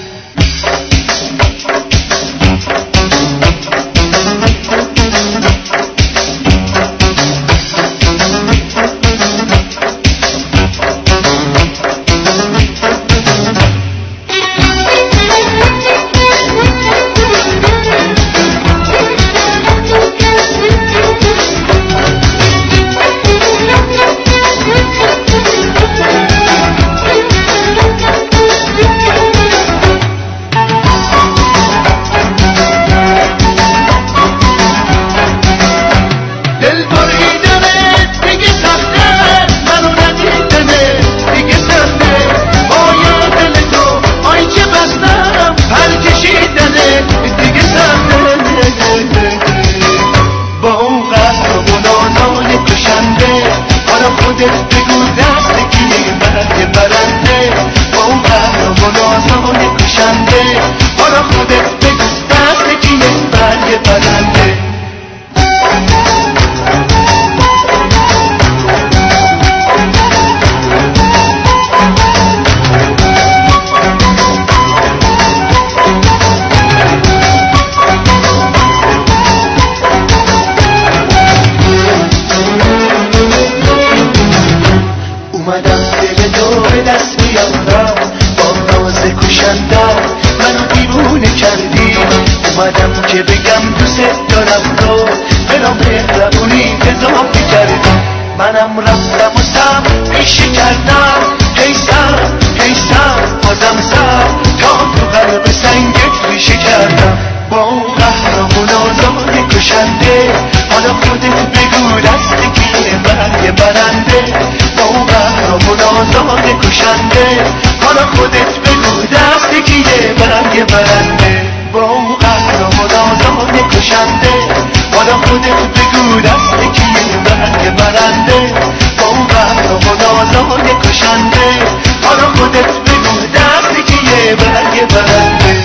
اومدم که بگم دوست دارم رو به نامهربونی اضافه کردی. منم رفتم و سم پیشه کردم، هیستم بازم سم تا تو قلب سنگت ریشه کردم. با اون قهرمان آزاد کشنده حالا خودت بگو دست کیه برگ برنده. با اون قهرمان آزاد کشنده حالا خودت بگو دست کیه برگ برنده. با اون قهرمان آزاد کشنده حالا خودت بگو دست کیه برگ برنده. با اون قهرمان آزاد کشنده حالا خودت بگو دست کیه برگ برنده.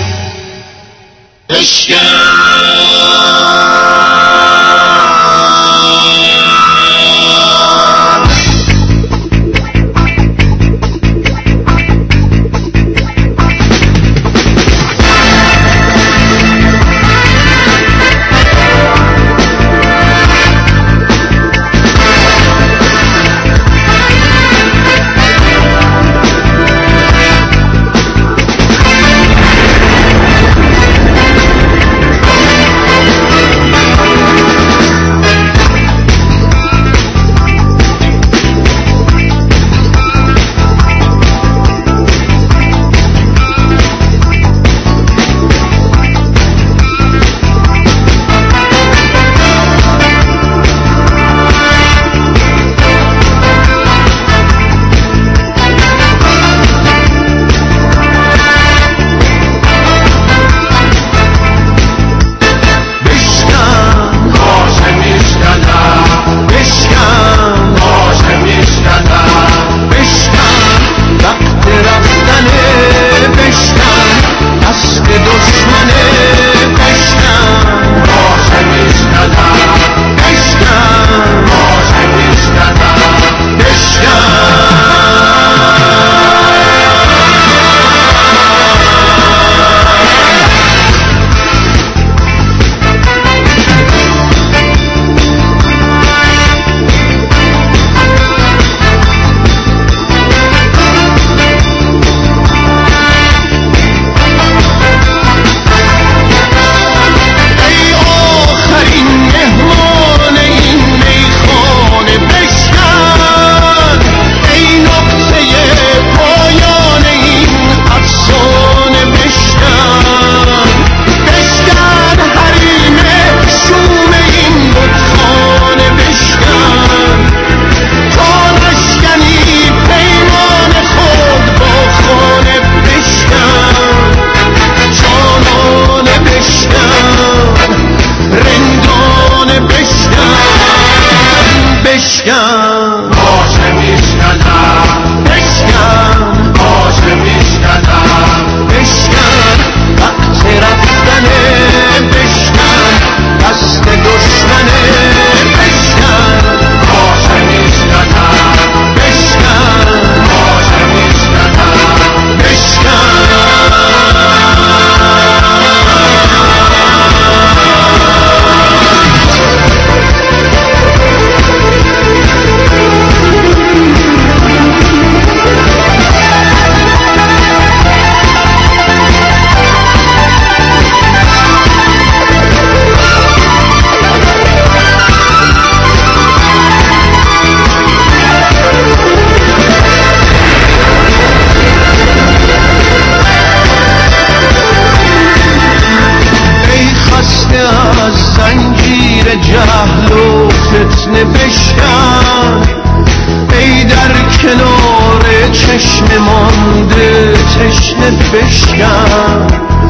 کنار چشم مانده تشنه بشکن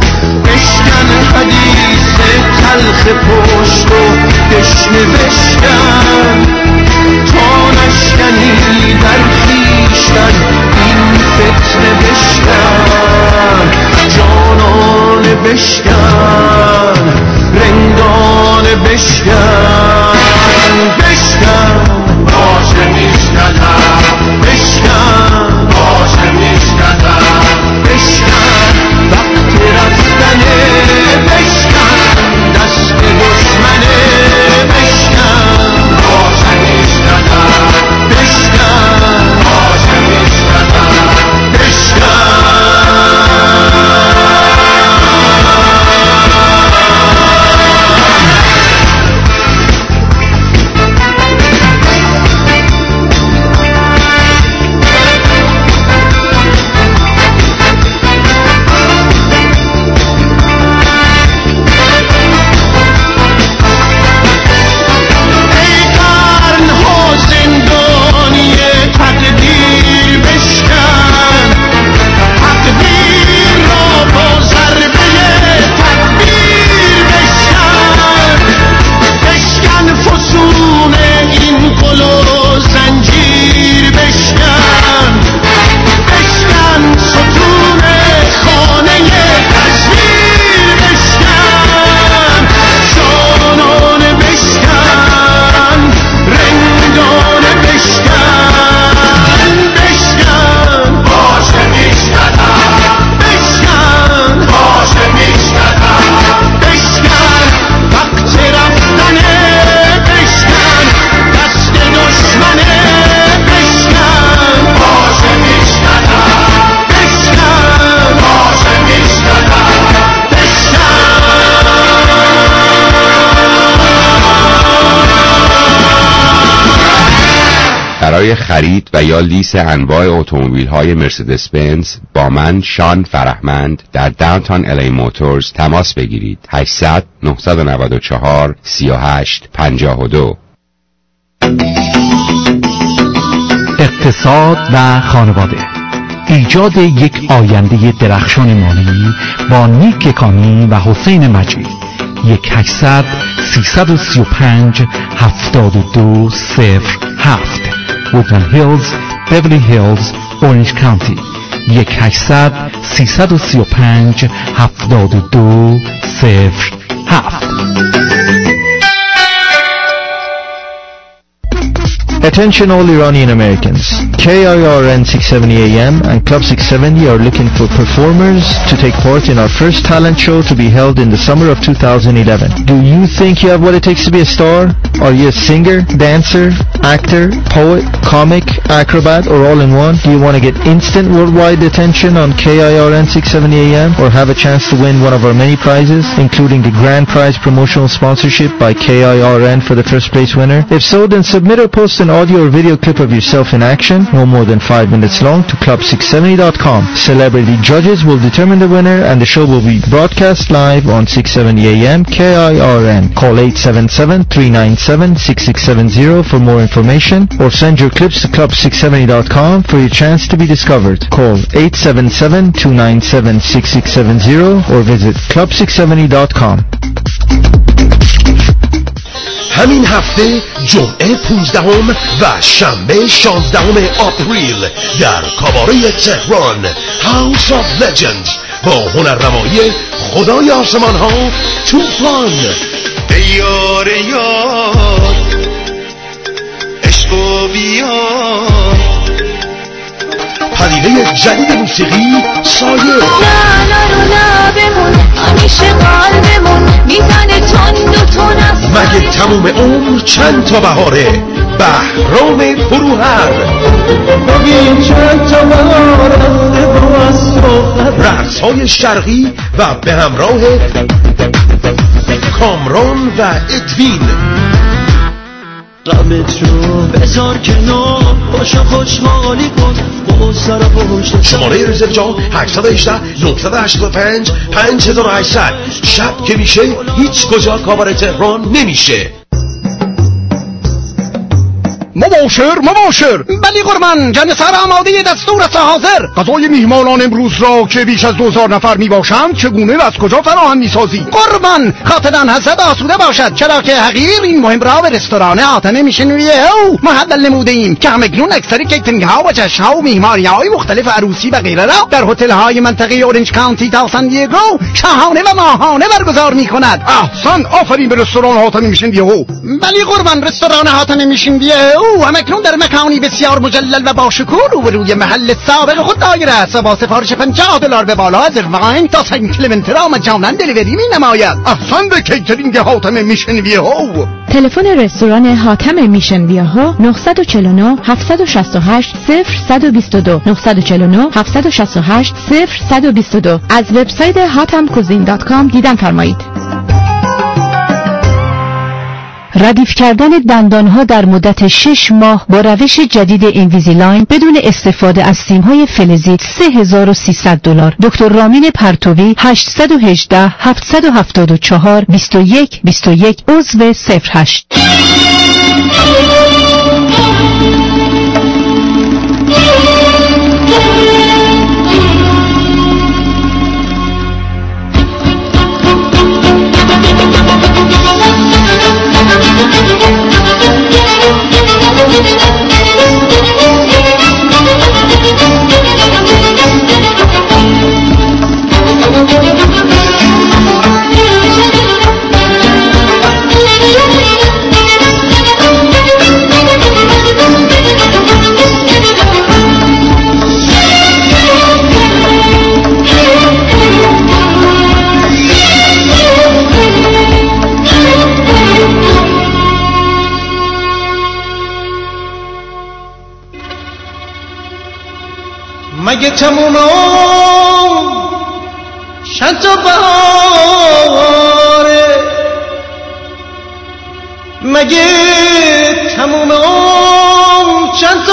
حدیث تلخ پشت و دشنه بشکن تا نشکنی در خویشتن این فتنه بشکن جانانه بشکن رندانه بشکن باشه میشکنم بشکن باشه میشکنم بشکن وقت رفتنه بشکن دست دشمنه بشکن باشه میشکنم بشکن باشه میشکنم برای خرید و یا لیس انواع اتومبیل‌های مرسدس بنز با من شان فرهمند در داونتاون الی موتورز تماس بگیرید. 800 994 38 52. اقتصاد و خانواده، ایجاد یک آینده درخشان مالی با نیک کانی و حسین مجید. 1-800-335-7207 Woodland Hills, Beverly Hills, Orange County. 1-800-335-7207. Attention all Iranian Americans. KIRN 670 AM and Club 670 are looking for performers to take part in our first talent show to be held in the summer of 2011. Do you think you have what it takes to be a star? Are you a singer, dancer, actor, poet, comic, acrobat, or all in one? Do you want to get instant worldwide attention on KIRN 670 AM or have a chance to win one of our many prizes, including the grand prize promotional sponsorship by KIRN for the first place winner? If so, then submit or post an audio or video clip of yourself in action, no more than 5 minutes long, to club670.com. Celebrity judges will determine the winner and the show will be broadcast live on 670 AM KIRN. Call 877-397-6670 for more information or send your clips to club670.com for your chance to be discovered. Call 877-297-6670 or visit club670.com. همین هفته جمعه 15 و شنبه 16 آپریل در کاباره تهران هاوس آف لجندز با هنرنمایی خدای آسمان ها توفان. یار یار عشق و بیار پدیده جدید موسیقی سایه. نه بمون همیشه قلبمون میزنه تند و تون است. مگه تموم عمر چند تا بهاره؟ بهرام فروهر. مگه چند تا بهار رقص‌های شرقی و به همراه کامران و ادوین. غمت رو بذار کنار باشا خوشحالی کن با سر پشت. شماره رزرو 818-985-5800. شب که میشه هیچ کجا کاباره تهران نمیشه. مباشر. بلی قربان، جانسار آماده دستور است حاضر. غذای میهمانان امروز را که بیش از 2000 نفر میباشند چگونه و از کجا فراهم میسازی؟ قربان، خاطران حضرت آسوده باشد، چرا که حقیر این مهم را به رستوران حاتم میشنویه او محول نموده ایم که همکنون اکثر کیترینگ ها و جشن ها و میهمانی های مختلف عروسی و غیره را در هتل های منطقه اورنج کانتی تا سان دیگو شاهانه و ماهانه برگزار میکند. احسن، آفرین به رستوران حاتم میشنویه او. بلی قربان، رستوران حاتم میشنویه او همکنون در مکانی بسیار مجلل و با شکوه روبروی محل سابق خود دایر است و با سفارش $50 به بالا از ارواین تا سن کلمنت را مجانا دلیوری مینماید. احسن به کیترینگ حاتم میشنویه او. تلفن رستوران حاتم میشن بیاهو 949 768 0122 949 768 0122. از وبسایت hatamcuisine.com دیدن فرمایید. ردیف کردن دندانها در مدت 6 ماه با روش جدید اینویزیلاین بدون استفاده از سیم‌های فلزی $3300. دکتر رامین پرتوی 818 774 21 21 عضو 08. مگه تموم چند تا بهاره، مگه تموم چند تا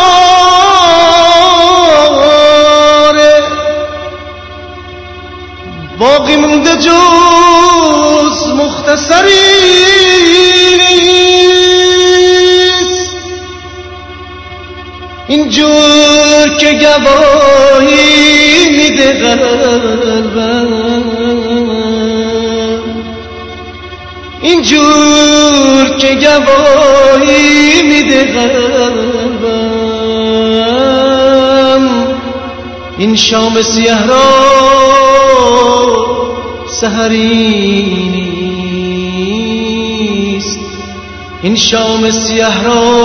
بهاره، باقی مونده جز مختصری اینجور که گواهی میده قلبم، اینجور که گواهی میده قلبم، این شام سیاه را سحری نیست، این شام سیاه را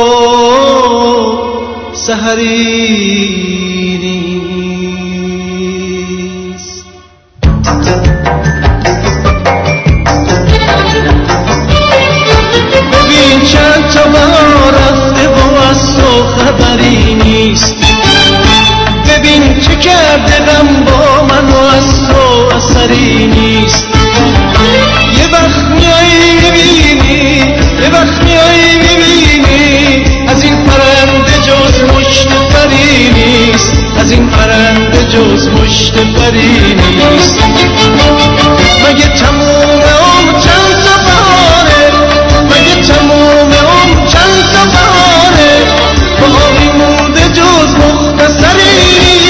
سحری نیست. ببین چند تا بهار رفته و از تو خبری نیست، ببین چه کرده غم با من و از تو اثری نیست. یه وقت میایی میبینی، یه وقت میایی میبینی از این پرنده جز مشت پری نیست، از این پرنده جز مشت پری نیست. مگه تموم چند تا بهاره، مگه تموم چند تا بهاره، باقی مونده جز مختصری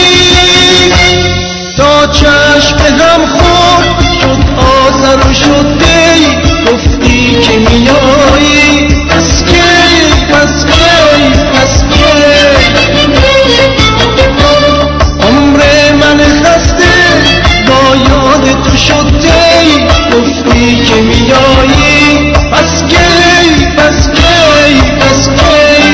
تا چشم هم خورد شد آذر و شد دی، گفتی که میایی پس کی پس کی پس کی، عمر من خسته با یاد تو شد دی، گفتی که میایی پس کی پس کی پس کی.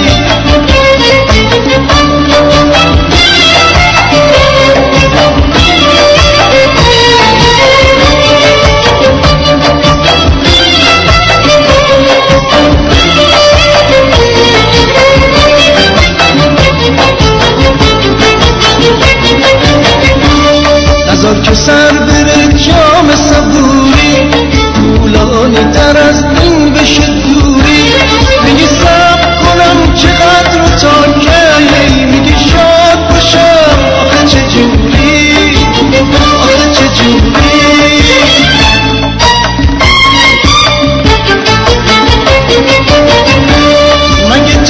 نذار که سر بره جام صبوری، طولانی تر از این بشه دوری، میگی صبر کنم چقدر و تا کی، میگی شاد باشم آخه چجوری، آخه چجوری. مگه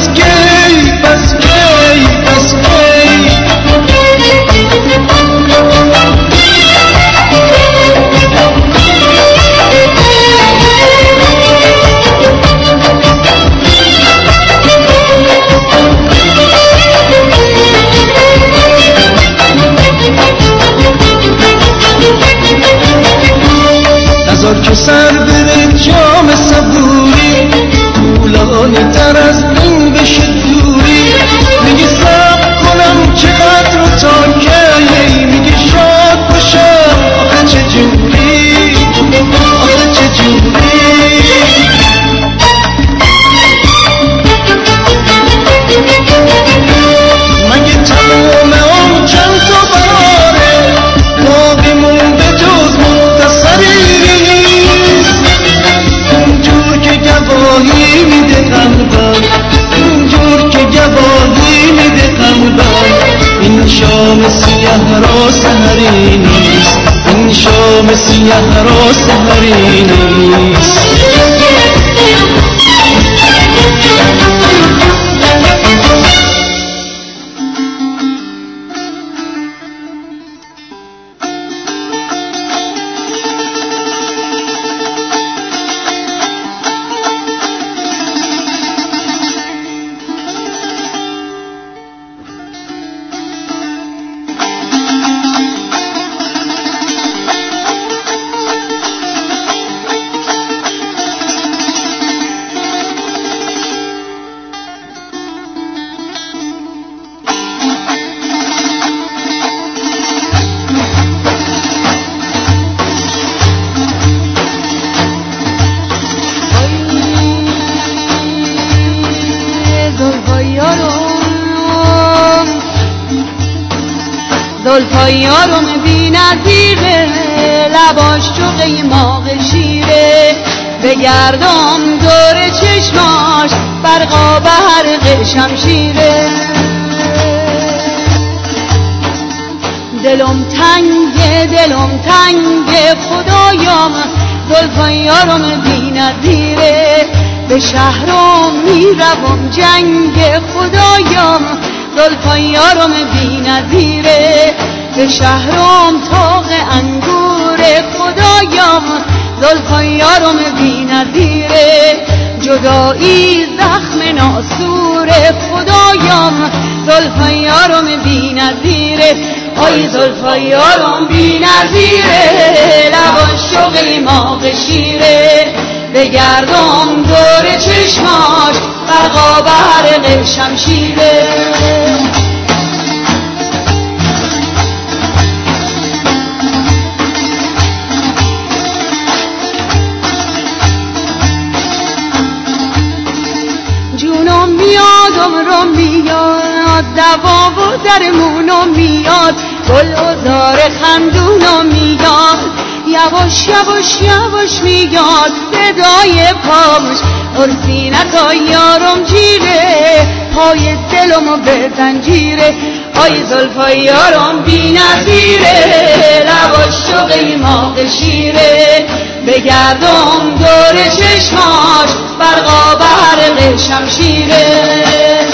بس کی بس کی بس کی نزار که سر بره جام صبوری طولانی تر از این بشه دوری میگی صبر کنم چقدر رو تا کی میگی شاد باشم آخه چجوری آخه چجوری مگه تمام اون چند تا بهاره باقی مونده جز مختصری اونجور که گواهی میده قلبم اونجور که گواهی میده قلبم این شام سیاه را سحری نیست این شام سیاه را سحری نیست زلفای یارم بی نظیره لباش چو قیماق شیره بگردم دور چشماش برقا به حرق شمشیره دلم تنگه خدایم زلفای یارم بی نظیره به شهرم میروم جنگ خدایم زلفای یارم بی نظیره به شهرم تاق انگور خدایم زلفای یارم بی نظیره جدایی زخم ناسور خدایم زلفای یارم بی نظیره آی زلفای یارم بی نظیره لباش و قیماق شیره بگردم دور چشماش برقا به حرق شمشیره جونم میاد عمرم میاد دوا و درمونم میاد گل و زار خندونم میاد یواش یواش یواش میاد صدای پامش ارسینتا یارم جیره پای دلمو به زنجیره آی زلفای یارم بی نظیره لباش و قیماق شیره بگردم دور چشماش برقا به حرق شمشیره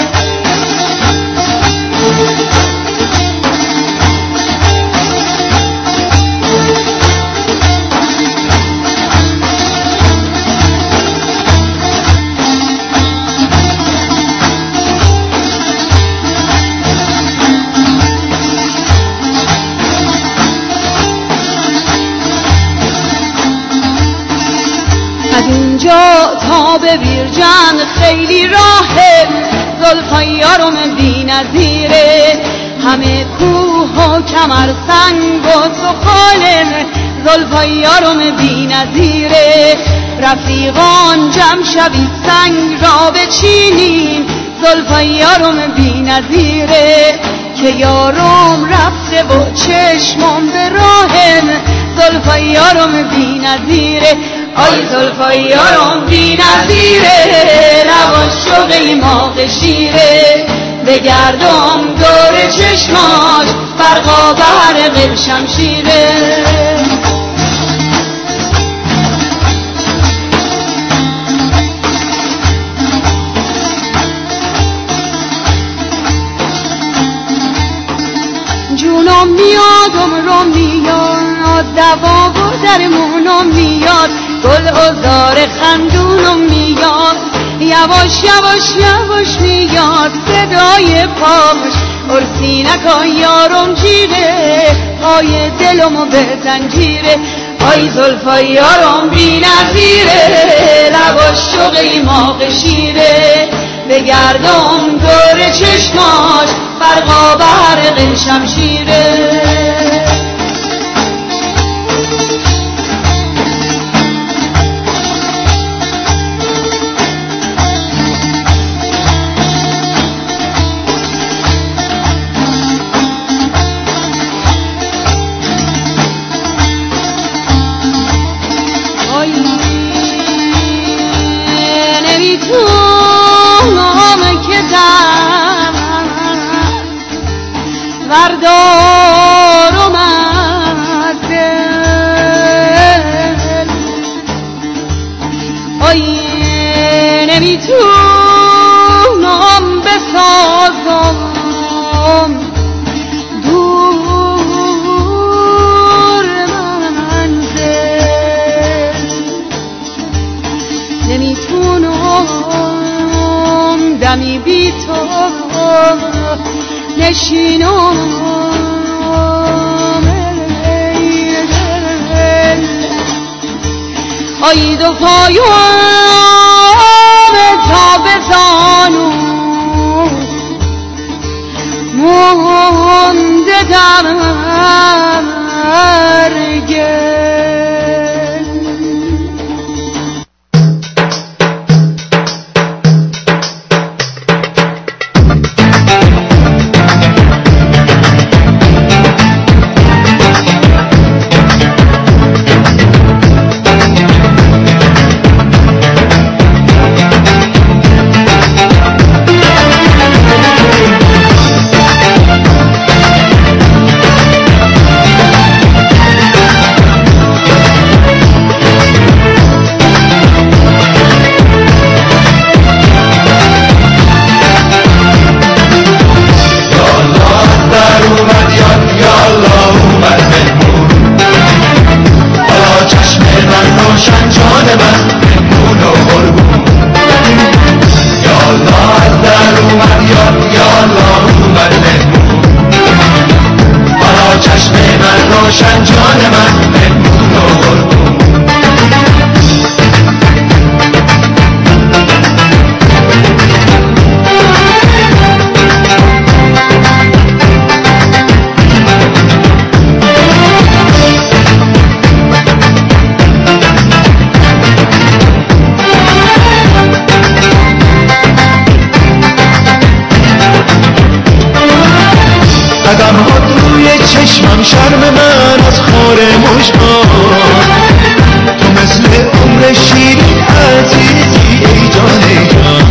از اینجا تا به بیرجند خیلی راهه زلفای یارم بی نظیره همه کوه و کمر سنگ و سخاله زلفای یارم بی نظیره رفیقان جمع شوید سنگ را بچینیم زلفای یارم بی نظیره که یارم رفته و چشمم به راهم زلفای یارم بی نظیره آی زلفای یارم بی نظیره لباش و قیماق شیره بگردم دور چشماش برقا به حرق شمشیره رو میاد، دوا و درمونو میاد، گل عذار خندونو میاد، یواش یواش یواش میاد صدای پاش، ارسینکا یارم جیره، پای دلمو به زنجیره، پای زلفای یارم بی نظیره، لباش شوقی ماغ شیره، بگردم دور چشماش برقا برق شمشیره. بردارم از دل، آی نمیتونم بسازم دور منزل، نمیتونم دمی بی تو نشینم، آی دو پایم تا بزانم مونده در گل. چشمم شرم من از خار مشکان، تو مثل عمر شیرین عزیزی ای جان ای جان،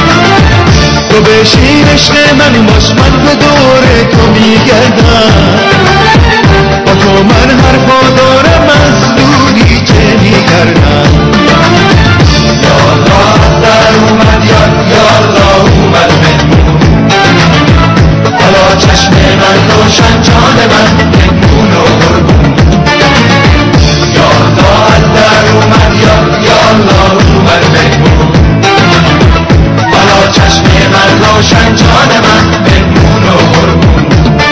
تو بشین عشق من باش من به دور تو میگردم، با تو من حرفا دارم از دوری چه میکردم. یا الله در اومد یا الله اومد مهمون، حالا چشم من روشن جان من مهمون و قربون. یا الله در اومد یا الله اومد مهمون، حالا چشم من روشن جان من مهمون و قربون.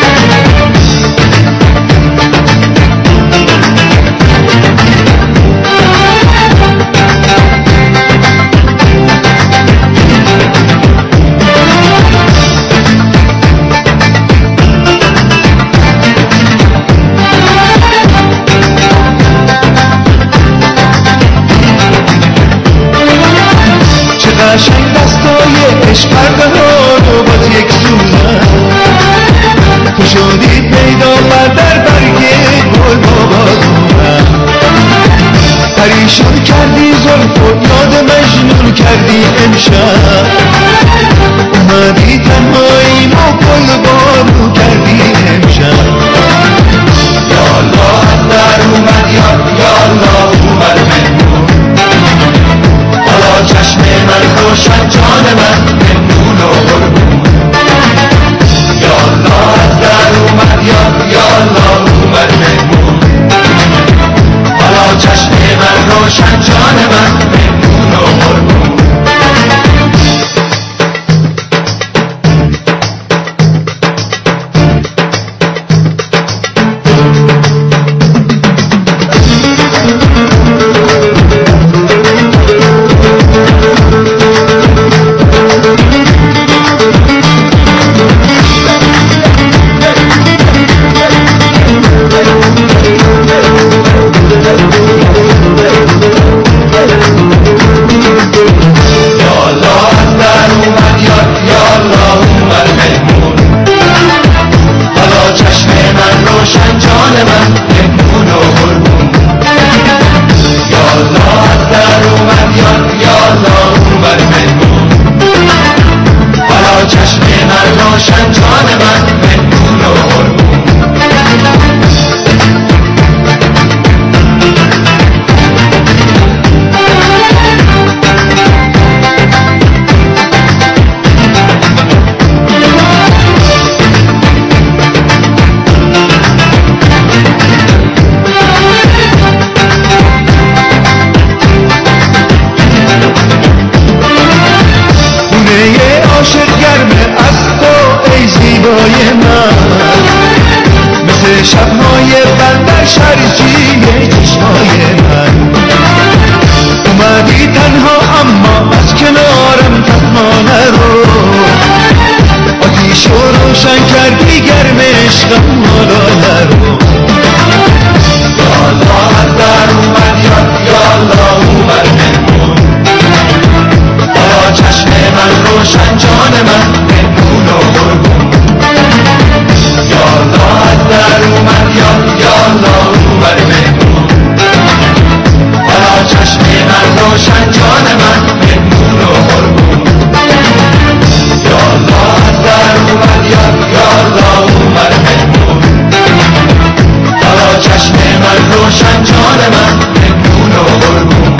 قشنگ دستای عشق پرده ها رو باز یک سوزن، تو شدی پیدا در برگ گل بابا دونم، پریشان کردی زلف و یاد مجنون کردی امشب، اومدی تنهایی ما گل بارو کردی امشب. یا الله در اومد یا الله اومد مهمون، حالا چشم من روشن جان من مهمون و قربون. یا الله در اومد یا الله اومد روشن جان من مهمون و قربون. شبهای بندر شرجی چشمای من اومدی تنها اما از کنارم تنها نرو آتیش رو روشن کردی گرم عشقم حالا نرو یالا از در اومد یالا اومد مهمون حالا چشم من روشن جان من مهمون و قربون یالا از در اومد یالا اومد مهمون حالا چشم من روشن جان من مهمون و قربون یالا از در اومد یالا اومد مهمون حالا چشم من روشن جان من مهمون و قربون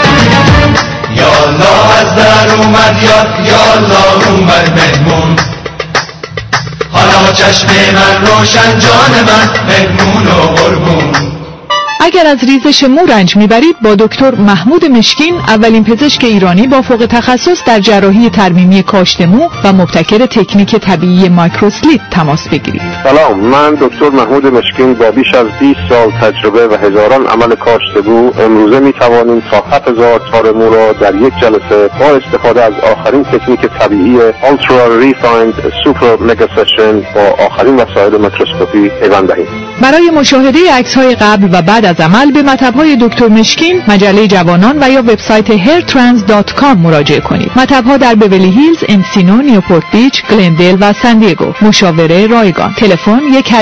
یالا از در اومد یالا اومد مهمون حالا چشم من روشن جان من مهمون و قربون. اگر از ریزش مو رنج میبرید با دکتر محمود مشکین، اولین پزشک ایرانی با فوق تخصص در جراحی ترمیمی کاشت مو و مبتکر تکنیک طبیعی مایکروسلیت تماس بگیرید. سلام، من دکتر محمود مشکین با بیش از 20 سال تجربه و هزاران عمل کاشت مو امروزه میتوانیم تا 7000 تار مو را در یک جلسه با استفاده از آخرین تکنیک طبیعی Ultra Refined Super Mega Session با آخرین وسایل میکروسکوپی پیوند دهیم. برای مشاهده عکس‌های قبل و بعد از عمل به مطب‌های دکتر مشکین، مجله جوانان و یا وبسایت hairtrans.com مراجعه کنید. مطب‌ها در بیولی هیلز، انسینو، نیوپورت بیچ، گلندل و سان دیگو. مشاوره رایگان. تلفن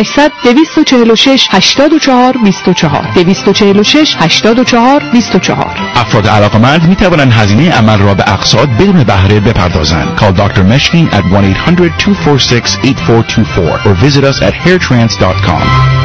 1-800-246-84-24 246-84-24. افراد علاقمند می توانند هزینه عمل را به اقساط بدون بهره بپردازند. Call Dr. Meshkin at 1-800-246-8424 or visit us at hairtrans.com.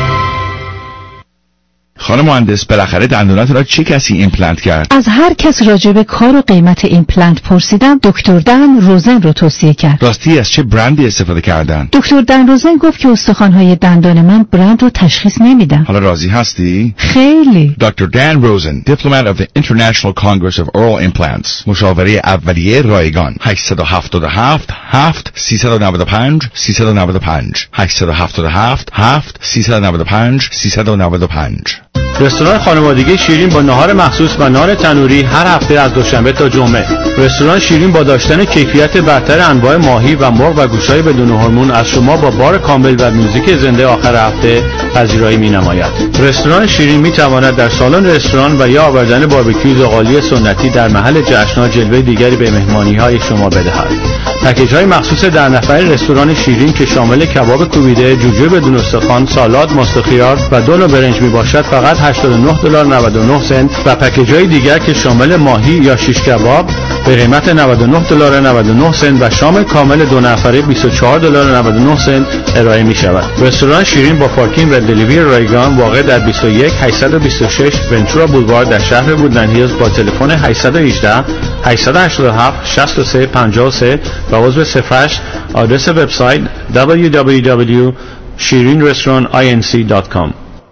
خانم مهندس، بالاخره دندونات را چه کسی ایمپلنت کرد؟ از هر کس راجع به کار و قیمت ایمپلنت پرسیدم، دکتر دن روزن رو توصیه کرد. راستی از چه برندی استفاده کردن؟ دکتر دن روزن گفت که استخوان‌های دندان من برند رو تشخیص نمیدن. حالا راضی هستی؟ خیلی. دکتر دن روزن، دیپلمات of the International Congress of Oral Implants. مشاوره اولیه رایگان. 877 7 395 395 877 7 395 395. رستوران خانوادگی شیرین با نهار مخصوص و نان تنوری هر هفته از دوشنبه تا جمعه. رستوران شیرین با داشتن کیفیت برتر انواع ماهی و مرغ و گوشت‌های بدون هورمون از شما با بار کامل و موزیک زنده آخر هفته پذیرایی می‌نماید. رستوران شیرین می‌تواند در سالن رستوران و یا آوردن باربیکیو زغالی سنتی در محل جشن‌ها جلوه دیگری به مهمانی‌های شما بدهد. پکیج‌های مخصوص در نفر رستوران شیرین که شامل کباب کوبیده، جوجه بدون استخوان، سالاد، ماست و خیار و دو نوع برنج میباشد فقط $89.99 و پکیج‌های دیگر که شامل ماهی یا شیش کباب به قیمت $99.99 و شام کامل دو نفره $24.99 ارائه می‌شود. رستوران شیرین با پارکینگ و دلیوری رایگان واقع در 21826 ونچورا بولوار در شهر وودلند هیلز با تلفن 818 887 6353 و عضو صفحش. آدرس وبسایت www.shirinrestaurantinc.com.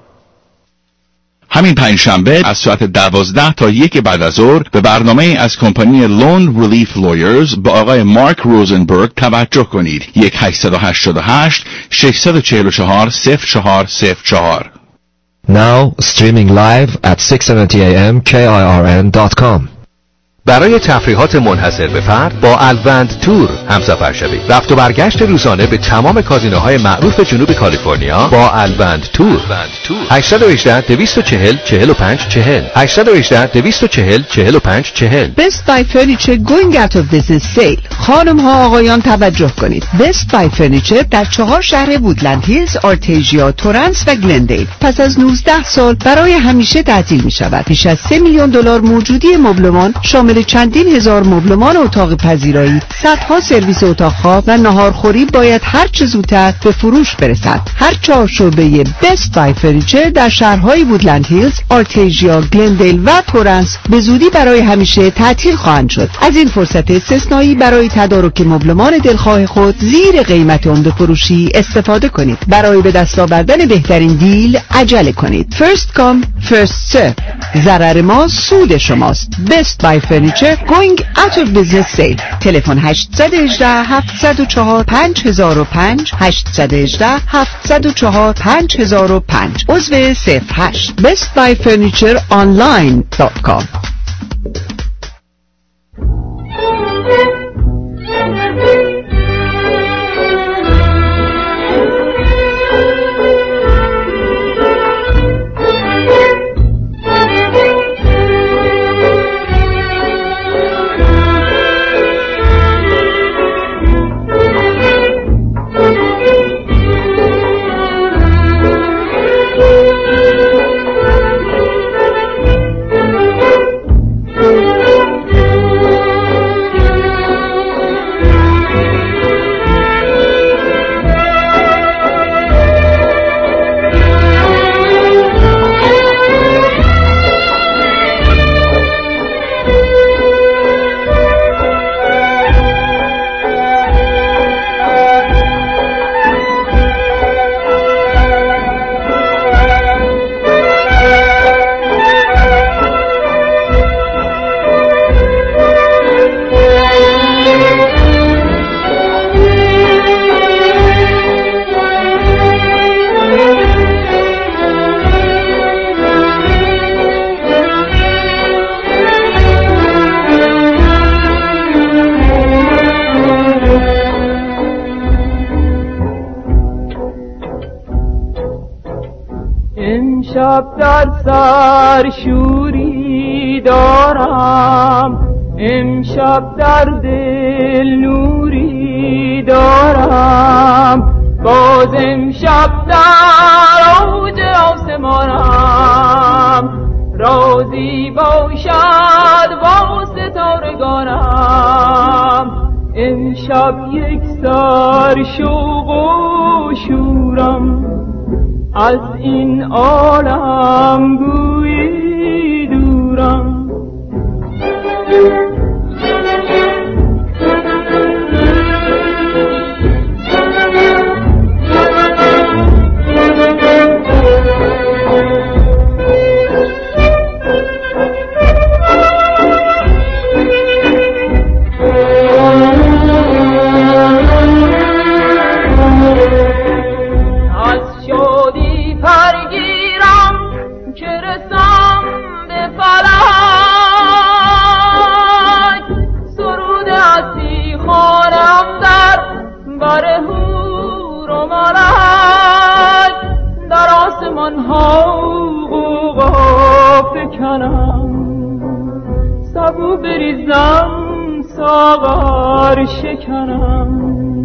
همین پنجشنبه از ساعت 12 تا 1 بعد از ظهر به برنامه از کمپانی لون ریلیف لویرز با آقای مارک روزنبرگ توجه کنید. 1-888 644 0404. Now streaming live at 6:70 a.m. KIRN.com. برای تفریحات منحصر به فرد با الوند تور همسفر شوید. رفت و برگشت روزانه به تمام کازینوهای معروف جنوب کالیفرنیا با الوند تور. 818 240 45 40 818 240 45 40. Best Buy Furniture going out of business sale. خانم ها آقایان توجه کنید. Best Buy Furniture در 4 شهر وودلند هیلز، آرتیژیا، تورنس و گلندیل پس از 19 سال برای همیشه تعطیل می شود. بیش از $3 میلیون موجودی مبلمان شامل شامل چندین هزار مبلمان اتاق پذیرایی، صدها سرویس اتاق خواب و ناهارخوری باید هر چه زودتر به فروش برسد. هر 4 شعبه بست بای فرنیچر در شهرهای وودلند هیلز، آرتیژیا، گلندیل و تورنس به زودی برای همیشه تعطیل خواهند شد. از این فرصت استثنایی برای تدارک مبلمان دلخواه خود زیر قیمت عمده فروشی استفاده کنید. برای به دست آوردن بهترین دیل عجله کنید. First come, first serve. ضرر ما سود شماست. Best Buy Furniture going out of business sale. تلفن 818 704 5005 818 704 5005 عضو 08 bestbuyfurnitureonline.com. امشب در سر شوری دارم، امشب در دل نوری دارم، باز امشب در اوج آسمانم، رازی باشد با ستارگانم. امشب یک سر شوق و شورم، از این عالم گویی دورم. سبو بریزم ساغر شکنم.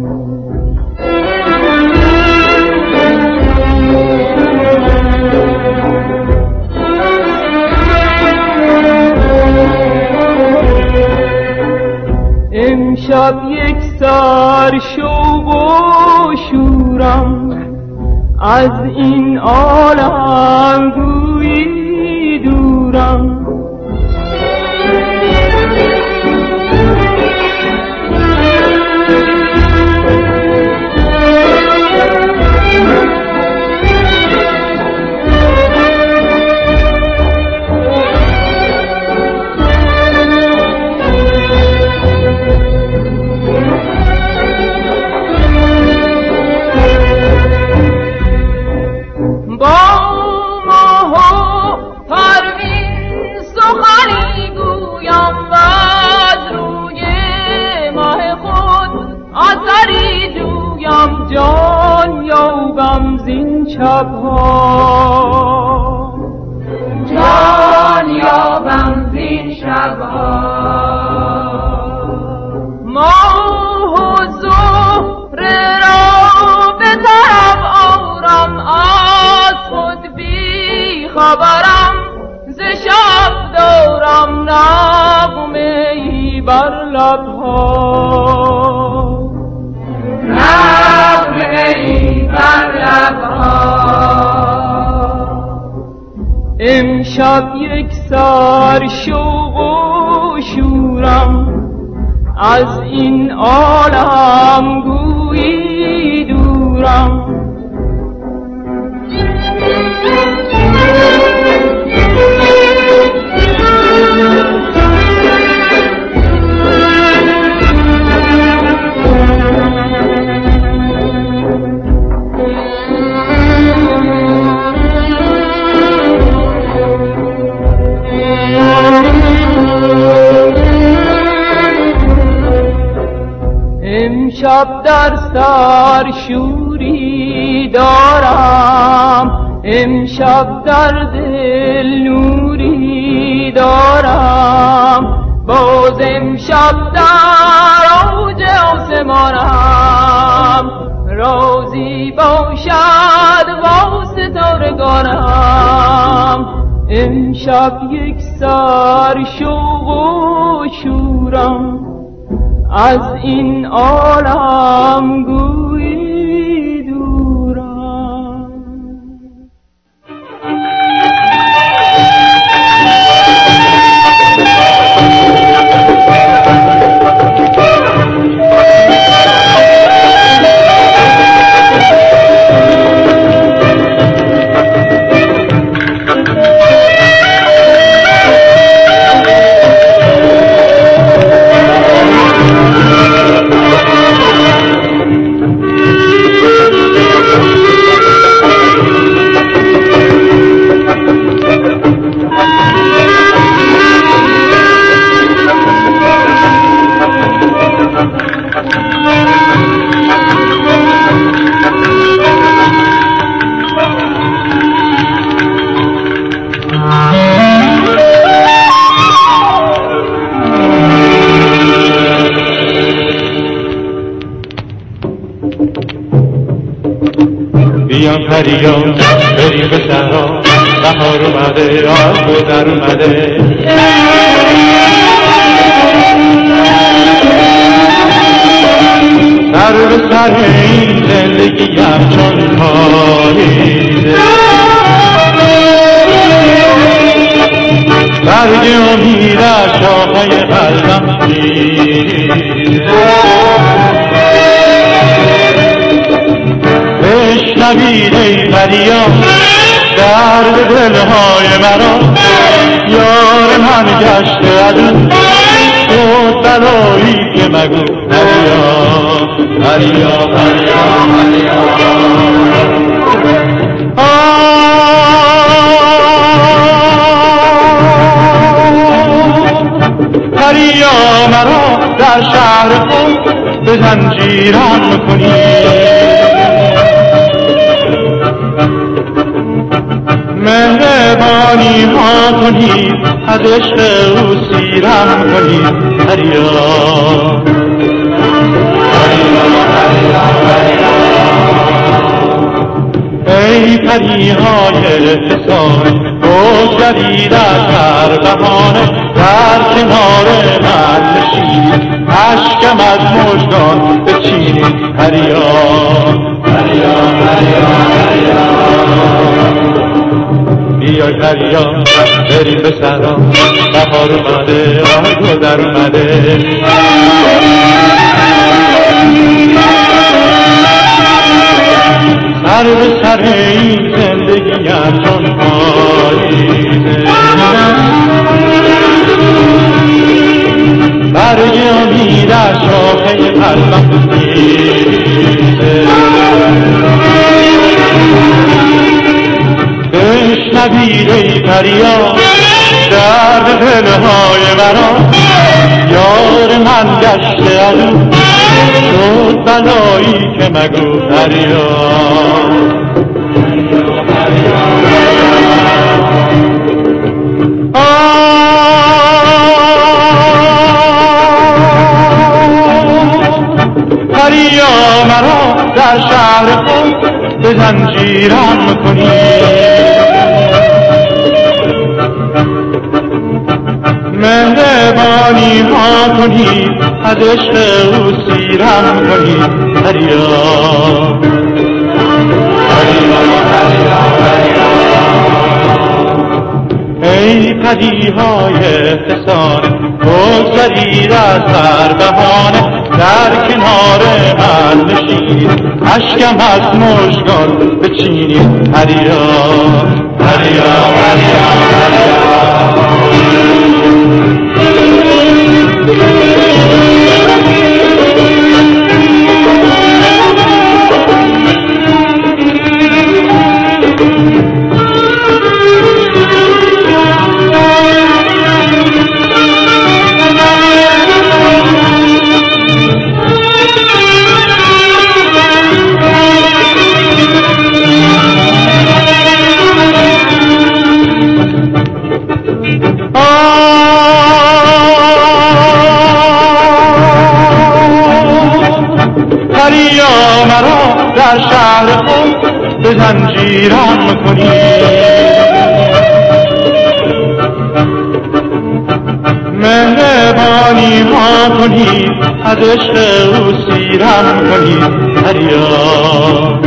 امشب یک سر شوق و شورم، از این عالم گویی دورم. جان یابم زین شبها، جان یابم زین شبها. ماه و زهره را به طرف آرم، از خود بی خبرم ز شب دارم نغمه لبها نغمه‌ای بر لبها امشب یک سر شوق و شورم از این عالم گویی دورم امشب در سر شوری دارم امشب در دل نوری دارم باز امشب در اوج آسمانم رازی باشد با ستارگانم امشب یک سر شوق و شورم از این عالم گویی دورم بیان پریان بریم به صحرا بهار اومده آب در اومده سر به سر این زندگیم چون پاییده برگ امید از شاخه قلبم دیده بشنوید ای فریاد درد دلهای مرا یار من گشته عدو شد بلایی که مگو فریاد فریاد فریاد فریاد مرا در شهر خود به زنجیرم کنید مهربانی ها کنید از عشق او سیرم کنید فریاد ای پریهای حسان بگذرید از هر بهانه در کنار من نشینید اشکم از مژگان بچینید فریاد فریاد بیای فریاد بریم به صحرا بهار اومده آه گل در اومده سر به سر این زندگیم چون پاییده برگ امید از شاخه قلبم دیده بشنوید ای فریاد درد دلهای مرا یار من گشته عدو شد بلایی که مگو فریاد فریاد مرا در شهر خود به زنجیرم کنید مهربانی ها کنید از عشق او سیرم کنید دریا ای قدیهای فسانه بگذرید از هر بهانه در کنار من نشینید اشکم از مژگان بچینید دریا دریا دریا دریا دریا مرا در شهر خود به زنجیرم کنید مهربانی ها کنید از عشق او سیرم کنید دریا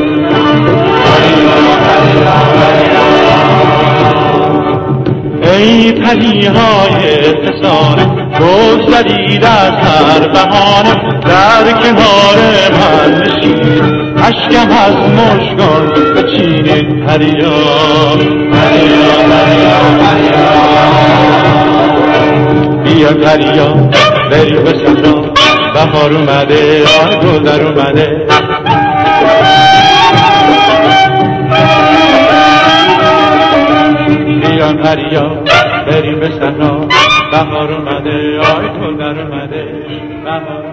ای پریهای فسانه بگذرید از هر بهانه در کنار من نشینید اشکم از مژگان بچینید دریا دریا دریا دریا بیا دریا بریم به صحرا بهار اومده گل در اومده بیا دریا بریم به صحرا بهار اومده گل در اومده بهار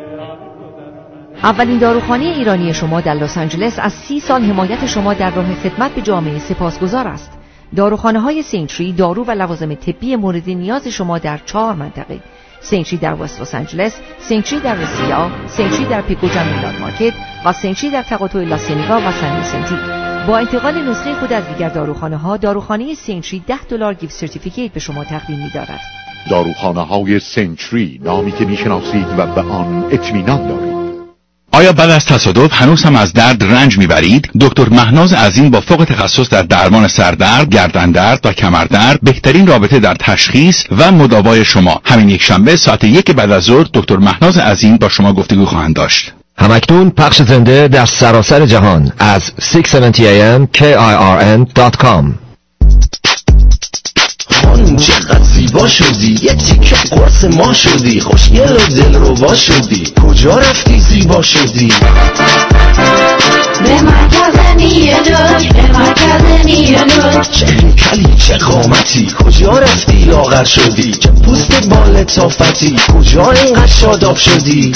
اولین داروخانه ایرانی شما در لس آنجلس از 30 سال حمایت شما در راه خدمت به جامعه سپاسگزار است. داروخانه‌های سینتری دارو و لوازم طبی مورد نیاز شما در 4 منطقه: سینتری در وست لس آنجلس، سینتری در رسیا، سینتری در پیکوجا میلان مارکت و سینتری در تقاطع لاسینیگا و سن ویسنتی. با انتقال نسخه خود از دیگر داروخانه‌ها، داروخانه سینتری $10 گیفت سرتیفیکیت به شما تقدیم می‌دارد. داروخانه‌های سینتری، نامی که می‌شناسید و به آن اطمینان دارید. آیا بعد از تصادف هنوز هم از درد رنج میبرید؟ دکتر مهناز عظیم با فوق تخصص در درمان سردرد، گردندرد و کمردرد بهترین رابطه در تشخیص و مداوای شما. همین یک شنبه ساعت 1 بعد از ظهر دکتر مهناز عظیم با شما گفتگو خواهند داشت. همکنون پخش زنده در سراسر جهان از 670am KIRN.com. چقدر زیبا شدی، یه تیکه قرص ما شدی، خوشگل و دلربا شدی، کجا رفتی زیبا شدی؟ به مرکز نیلوک، به مرکز نیلوک. چه هیکلی چه قامتی، کجا رفتی لاغر شدی؟ چه پوست با لطافتی، کجا اینقدر شاداب شدی؟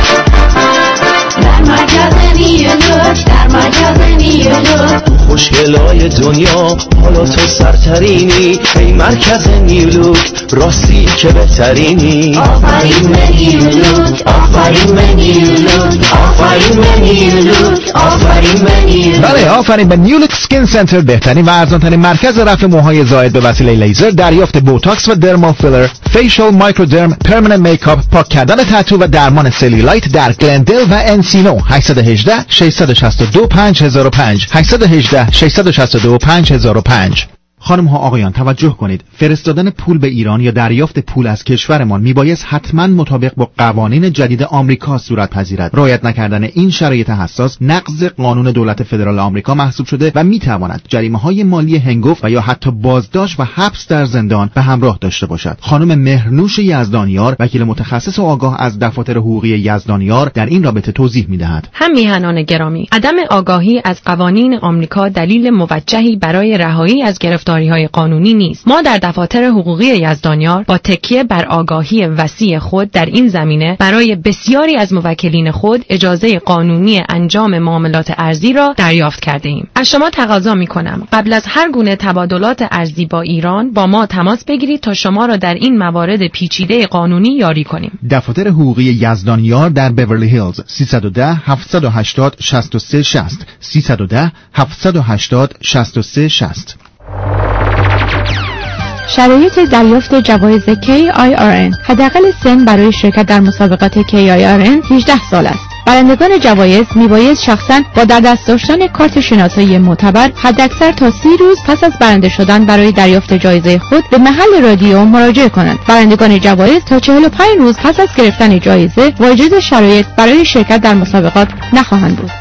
در مرکز نیلوک، در مرکز نیلوک. تو خوشگلای دنیا حالا تو سرترینی، ای مرکز نیلوک راستی که بهترینی. آفرین به نیلوک، آفرین به نیلوک، آفرین به نیلوک، آفرین به نیلوک. بله، آفرین به نیولوک سکین سنتر، بهترین و ارزان‌ترین مرکز رفع موهای زائد به وسیله لیزر، دریافت بوتاکس و درمال فیلر، فیشال، مایکرودرم، پرمننت میکاپ، پاک کردن تتو و درمان سلولایت در گلندل و انسینو. 818 662 5005 818 662 5005. خانم ها آقایان توجه کنید، فرستادن پول به ایران یا دریافت پول از کشورمان میبایست حتما مطابق با قوانین جدید آمریکا صورت پذیرد. رعایت نکردن این شرایط حساس نقض قانون دولت فدرال آمریکا محسوب شده و میتواند جریمه‌های مالی هنگفت و یا حتی بازداشت و حبس در زندان به همراه داشته باشد. خانم مهرنوش یزدانیار، وکیل متخصص و آگاه از دفاتر حقوقی یزدانیار، در این رابطه توضیح میدهد. هم میهنان گرامی، عدم آگاهی از قوانین آمریکا دلیل موجهی برای رهایی از گرفتاری‌های قانونی نیست. ما در دفاتر حقوقی یزدانیار با تکیه بر آگاهی وسیع خود در این زمینه برای بسیاری از موکلین خود اجازه قانونی انجام معاملات ارزی را دریافت کرده ایم. از شما تقاضا می‌کنم قبل از هر گونه تبادلات ارزی با ایران با ما تماس بگیرید تا شما را در این موارد پیچیده قانونی یاری کنیم. دفاتر حقوقی یزدانیار در بیورلی هیلز 310 780 63 60 310 780 63 60. شرایط دریافت جوایز KIRN. حداقل سن برای شرکت در مسابقات KIRN 18 سال است. برندگان جوایز میباید شخصاً با در دست داشتن کارت شناسایی معتبر حداکثر تا 30 روز پس از برنده شدن برای دریافت جایزه خود به محل رادیو مراجعه کنند. برندگان جوایز تا 45 روز پس از گرفتن جایزه واجد شرایط برای شرکت در مسابقات نخواهند بود.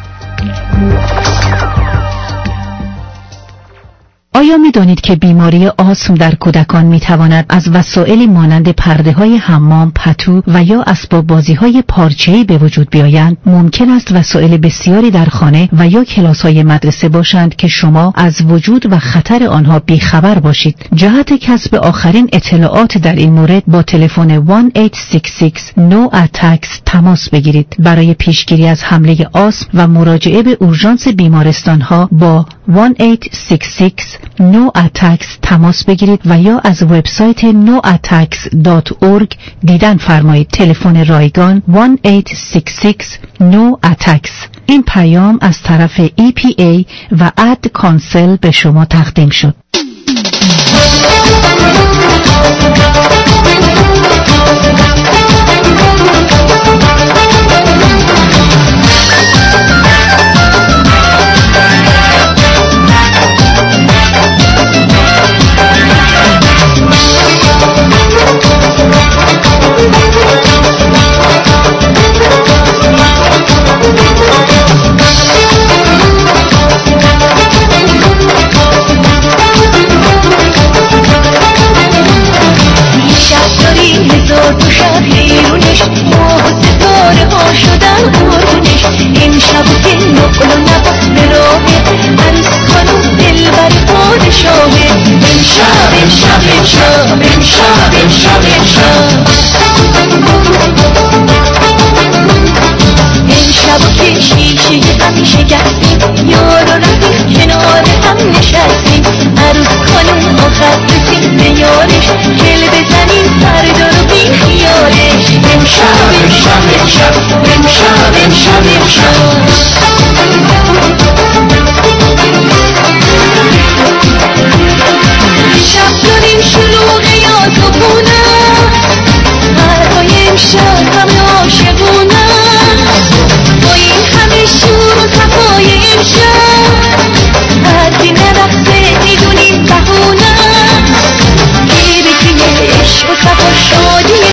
آیا می دانید که بیماری آسم در کودکان می تواند از وسایلی مانند پرده های حمام، پتو و یا اسباب بازی های پارچه‌ای به وجود بیایند؟ ممکن است وسایل بسیاری در خانه و یا کلاس های مدرسه باشند که شما از وجود و خطر آنها بیخبر باشید. جهت کسب آخرین اطلاعات در این مورد با تلفن 1-866-NO-ATTACKS تماس بگیرید. برای پیشگیری از حمله آسم و مراجعه به اورژانس بیمارستان ها با 1-866-NO-ATTACKS تماس بگیرید و یا از وبسایت noattacks.org دیدن فرمایید. تلفن رایگان 1-866-NO-ATTACKS. این پیام از طرف EPA و اد کانسل به شما تقدیم شد.